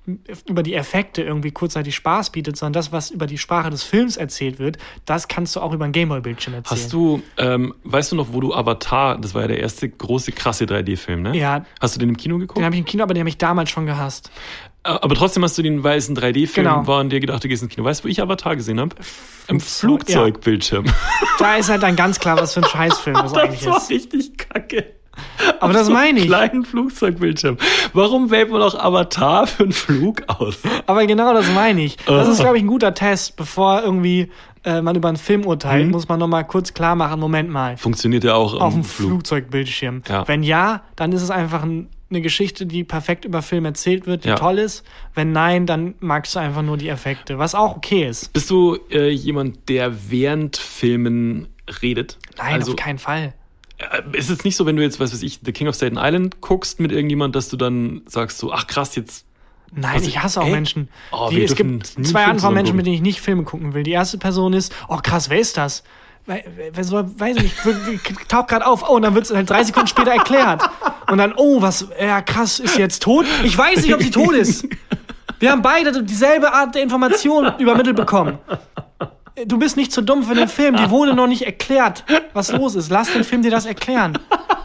über die Effekte irgendwie kurzzeitig Spaß bietet, sondern das, was über die Sprache des Films erzählt wird, das kannst du auch über ein Gameboy-Bildschirm erzählen. Weißt du noch, wo du Avatar, das war ja der erste große, krasse 3D-Film, ne? Ja. Hast du den im Kino geguckt? Den habe ich im Kino, aber den habe ich damals schon gehasst. Aber trotzdem hast du den weißen 3D-Film Genau. war und dir gedacht, du gehst ins Kino. Weißt du, wo ich Avatar gesehen habe? Im Flugzeugbildschirm. Da ist halt dann ganz klar, was für ein Scheißfilm das eigentlich Das war ist. richtig kacke. Aber das meine ich. Kleinen Flugzeugbildschirm. Warum wählt man auch Avatar für einen Flug aus? Aber genau das meine ich. Das ist, glaube ich, ein guter Test. Bevor irgendwie man über einen Film urteilt, muss man nochmal kurz klar machen, Moment mal. Funktioniert ja auch Auf dem Flugzeugbildschirm. Ja. Wenn ja, dann ist es einfach eine Geschichte, die perfekt über Film erzählt wird, die toll ist. Wenn nein, dann magst du einfach nur die Effekte, was auch okay ist. Bist du jemand, der während Filmen redet? Nein, auf keinen Fall. Ist es nicht so, wenn du jetzt, was weiß ich, The King of Staten Island guckst mit irgendjemand, dass du dann sagst so, ach krass, jetzt... Nein, ich hasse auch Menschen. Es gibt zwei Arten von Menschen, mit denen ich nicht Filme gucken will. Die erste Person ist, oh krass, wer ist das? Weiß ich nicht, taucht gerade auf. Oh, und dann wird es halt 3 Sekunden später erklärt. Und dann, oh, was, ja krass, ist sie jetzt tot? Ich weiß nicht, ob sie tot ist. Wir haben beide dieselbe Art der Information übermittelt bekommen. Du bist nicht zu dumm für den Film. Die wurde noch nicht erklärt, was los ist. Lass den Film dir das erklären.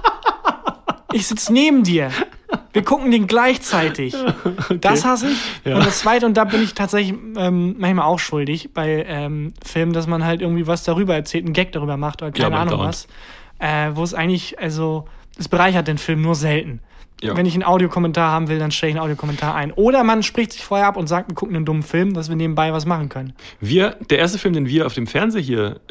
Ich sitze neben dir. Wir gucken den gleichzeitig. Okay. Das hasse ich. Ja. Und das Zweite, und da bin ich tatsächlich manchmal auch schuldig bei Filmen, dass man halt irgendwie was darüber erzählt, einen Gag darüber macht oder keine Ahnung was. Wo es eigentlich, also, es bereichert den Film nur selten. Ja. Wenn ich einen Audiokommentar haben will, dann stelle ich einen Audiokommentar ein. Oder man spricht sich vorher ab und sagt, wir gucken einen dummen Film, dass wir nebenbei was machen können. Der erste Film, den wir auf dem Fernseher hier,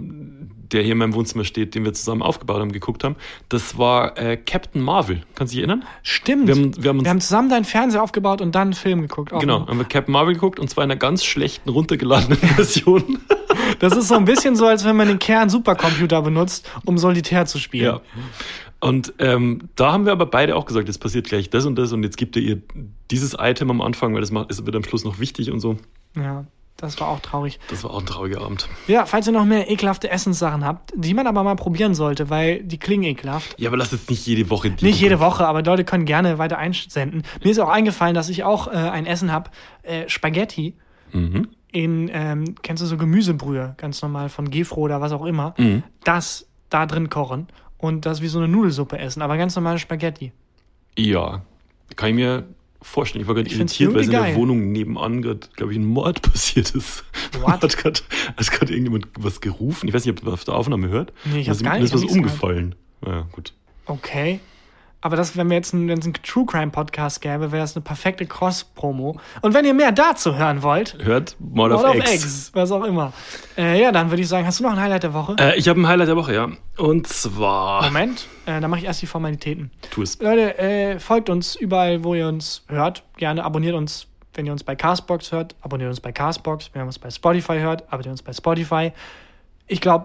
der hier in meinem Wohnzimmer steht, den wir zusammen aufgebaut haben, geguckt haben, das war Captain Marvel. Kannst du dich erinnern? Stimmt. Wir haben zusammen deinen Fernseher aufgebaut und dann einen Film geguckt. Genau, haben wir Captain Marvel geguckt und zwar in einer ganz schlechten, runtergeladenen Version. Das ist so ein bisschen so, als wenn man den Kern-Supercomputer benutzt, um Solitär zu spielen. Ja. Und da haben wir aber beide auch gesagt, jetzt passiert gleich das und das und jetzt gibt ihr dieses Item am Anfang, weil das wird am Schluss noch wichtig und so. Ja, das war auch traurig. Das war auch ein trauriger Abend. Ja, falls ihr noch mehr ekelhafte Essenssachen habt, die man aber mal probieren sollte, weil die klingen ekelhaft. Ja, aber lass jetzt nicht jede Woche Nicht jede Woche, aber Leute können gerne weiter einsenden. Mir ist auch eingefallen, dass ich auch ein Essen habe, Spaghetti. Mhm. Kennst du so Gemüsebrühe, ganz normal von Gefro oder was auch immer, das da drin kochen und das wie so eine Nudelsuppe essen, aber ganz normale Spaghetti. Ja, kann ich mir vorstellen. Ich war gerade irritiert, weil in der Wohnung nebenan gerade, glaube ich, ein Mord passiert ist. What? Hat gerade irgendjemand was gerufen. Ich weiß nicht, ob man auf der Aufnahme hört. Nee, ich hab's gar nicht. Ist was umgefallen. Ja, gut. Okay. Aber wenn es einen True Crime Podcast gäbe, wäre es eine perfekte Cross-Promo. Und wenn ihr mehr dazu hören wollt, hört Mord of Eggs. Was auch immer. Ja, dann würde ich sagen, hast du noch ein Highlight der Woche? Ich habe ein Highlight der Woche, ja. Und zwar... Moment, dann mache ich erst die Formalitäten. Tu es. Leute, folgt uns überall, wo ihr uns hört. Gerne abonniert uns, wenn ihr uns bei Castbox hört. Abonniert uns bei Castbox. Wenn ihr uns bei Spotify hört, abonniert uns bei Spotify. Ich glaube,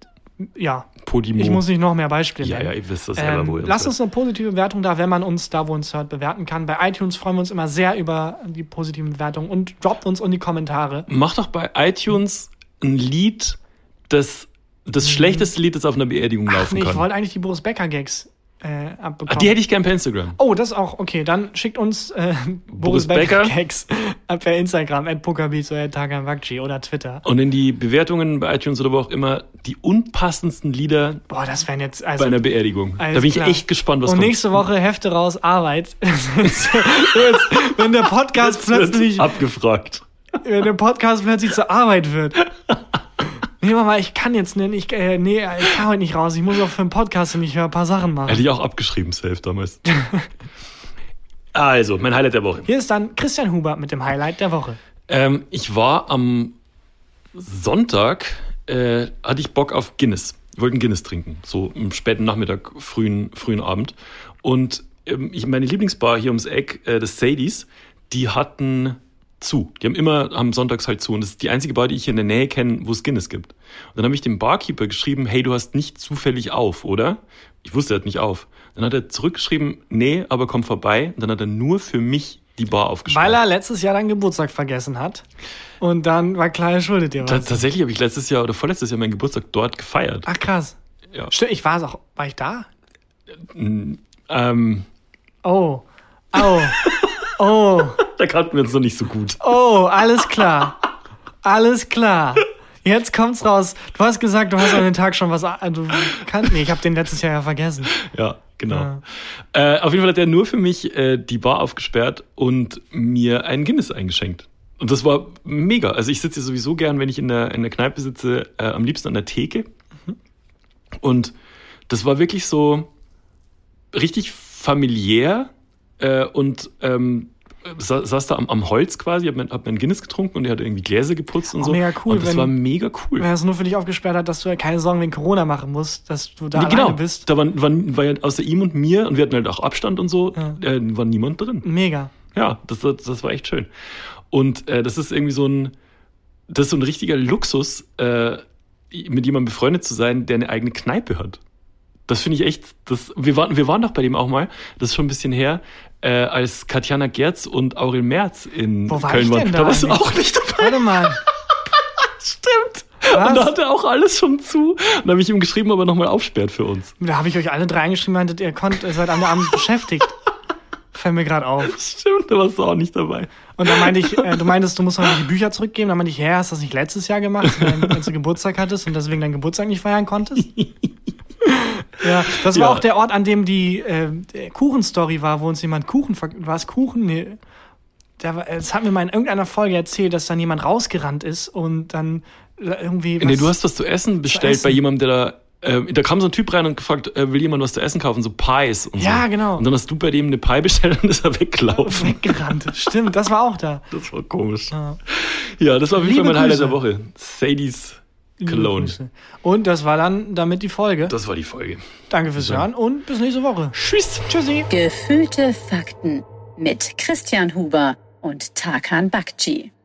ja, Podimo. Ich muss nicht noch mehr Beispiele nennen. Ja, ihr wisst das selber, wo ihr lasst uns eine positive Bewertung da, wenn man uns da, wo uns hört, bewerten kann. Bei iTunes freuen wir uns immer sehr über die positiven Bewertungen und droppt uns in die Kommentare. Macht doch bei iTunes ein Lied, das schlechteste Lied, das auf einer Beerdigung laufen kann. Ich wollte eigentlich die Boris Becker-Gags abbekommen. Ach, die hätte ich gern per Instagram. Oh, das auch. Okay, dann schickt uns Boris Becker-Gags per Instagram, @pokerbeats oder @taganbakci oder Twitter. Und in die Bewertungen bei iTunes oder wo auch immer die unpassendsten Lieder das wären jetzt... bei einer Beerdigung. Da bin ich echt gespannt, was kommt. Und nächste Woche Hefte raus, Arbeit. Wenn der Podcast plötzlich... abgefragt. Wenn der Podcast plötzlich zur Arbeit wird. Nee, Mama, ich kann jetzt nicht, ich kann heute nicht raus. Ich muss auch für einen Podcast und ich höre ein paar Sachen machen. Hätte ich auch abgeschrieben, safe damals. Also, mein Highlight der Woche. Hier ist dann Christian Huber mit dem Highlight der Woche. Ich war am Sonntag, hatte ich Bock auf Guinness. Ich wollte einen Guinness trinken, so im späten Nachmittag, frühen Abend. Und meine Lieblingsbar hier ums Eck, das Sadie's, die hatten zu. Die haben sonntags halt zu. Und das ist die einzige Bar, die ich hier in der Nähe kenne, wo es Guinness gibt. Und dann habe ich dem Barkeeper geschrieben, hey, du hast nicht zufällig auf, oder? Ich wusste, er hat nicht auf. Dann hat er zurückgeschrieben, nee, aber komm vorbei. Und dann hat er nur für mich die Bar aufgespart. Weil er letztes Jahr deinen Geburtstag vergessen hat. Und dann war klar, er schuldet dir was. Tatsächlich habe ich letztes Jahr oder vorletztes Jahr meinen Geburtstag dort gefeiert. Ach, krass. Ja. Stimmt, war ich da? Da kannten wir uns noch nicht so gut. Oh, alles klar. Alles klar. Jetzt kommt's raus. Du hast gesagt, du hast an den Tag schon was... Nee, ich habe den letztes Jahr ja vergessen. Ja, genau. Auf jeden Fall hat er nur für mich die Bar aufgesperrt und mir einen Guinness eingeschenkt. Und das war mega. Also ich sitze sowieso gern, wenn ich in der Kneipe sitze, am liebsten an der Theke. Und das war wirklich so richtig familiär und saß da am Holz quasi, hab mein Guinness getrunken und er hat irgendwie Gläser geputzt und so. Mega cool. Und das war mega cool. Wenn er es nur für dich aufgesperrt hat, dass du ja keine Sorgen wegen Corona machen musst, dass du da alleine bist. Da war ja außer ihm und mir, und wir hatten halt auch Abstand und so, war niemand drin. Mega. Ja, das war echt schön. Und das ist irgendwie so ein richtiger Luxus, mit jemandem befreundet zu sein, der eine eigene Kneipe hat. Das finde ich echt, wir waren doch bei dem auch mal, das ist schon ein bisschen her, als Katjana Gerz und Aurel Merz in Köln waren. Da warst du auch nicht dabei. Warte mal. Stimmt. Was? Und da hat er auch alles schon zu. Und da habe ich ihm geschrieben, ob er nochmal aufsperrt für uns. Da habe ich euch alle 3 angeschrieben, meintet, ihr seid an der Abend beschäftigt. Fällt mir gerade auf. Stimmt, da warst du auch nicht dabei. Und dann meinte ich, du meintest, du musst noch die Bücher zurückgeben. Dann meinte ich, hast du das nicht letztes Jahr gemacht, als du Geburtstag hattest und deswegen deinen Geburtstag nicht feiern konntest? Ja, das war auch der Ort, an dem die Kuchenstory war, wo uns jemand war es Kuchen? Nee. Das hat mir mal in irgendeiner Folge erzählt, dass dann jemand rausgerannt ist und dann irgendwie... Nee, du hast was zu essen bestellt bei jemandem, der da kam so ein Typ rein und gefragt, will jemand was zu essen kaufen, so Pies und so. Ja, genau. Und dann hast du bei dem eine Pie bestellt und ist er weggelaufen. Weggerannt, stimmt, das war auch da. Das war komisch. Ja, das war auf jeden Fall mein Highlight der Woche. Sadie's Cologne. Und das war dann damit die Folge. Das war die Folge. Danke fürs Hören und bis nächste Woche. Tschüss. Tschüssi. Gefühlte Fakten mit Christian Huber und Tarkan Bakci.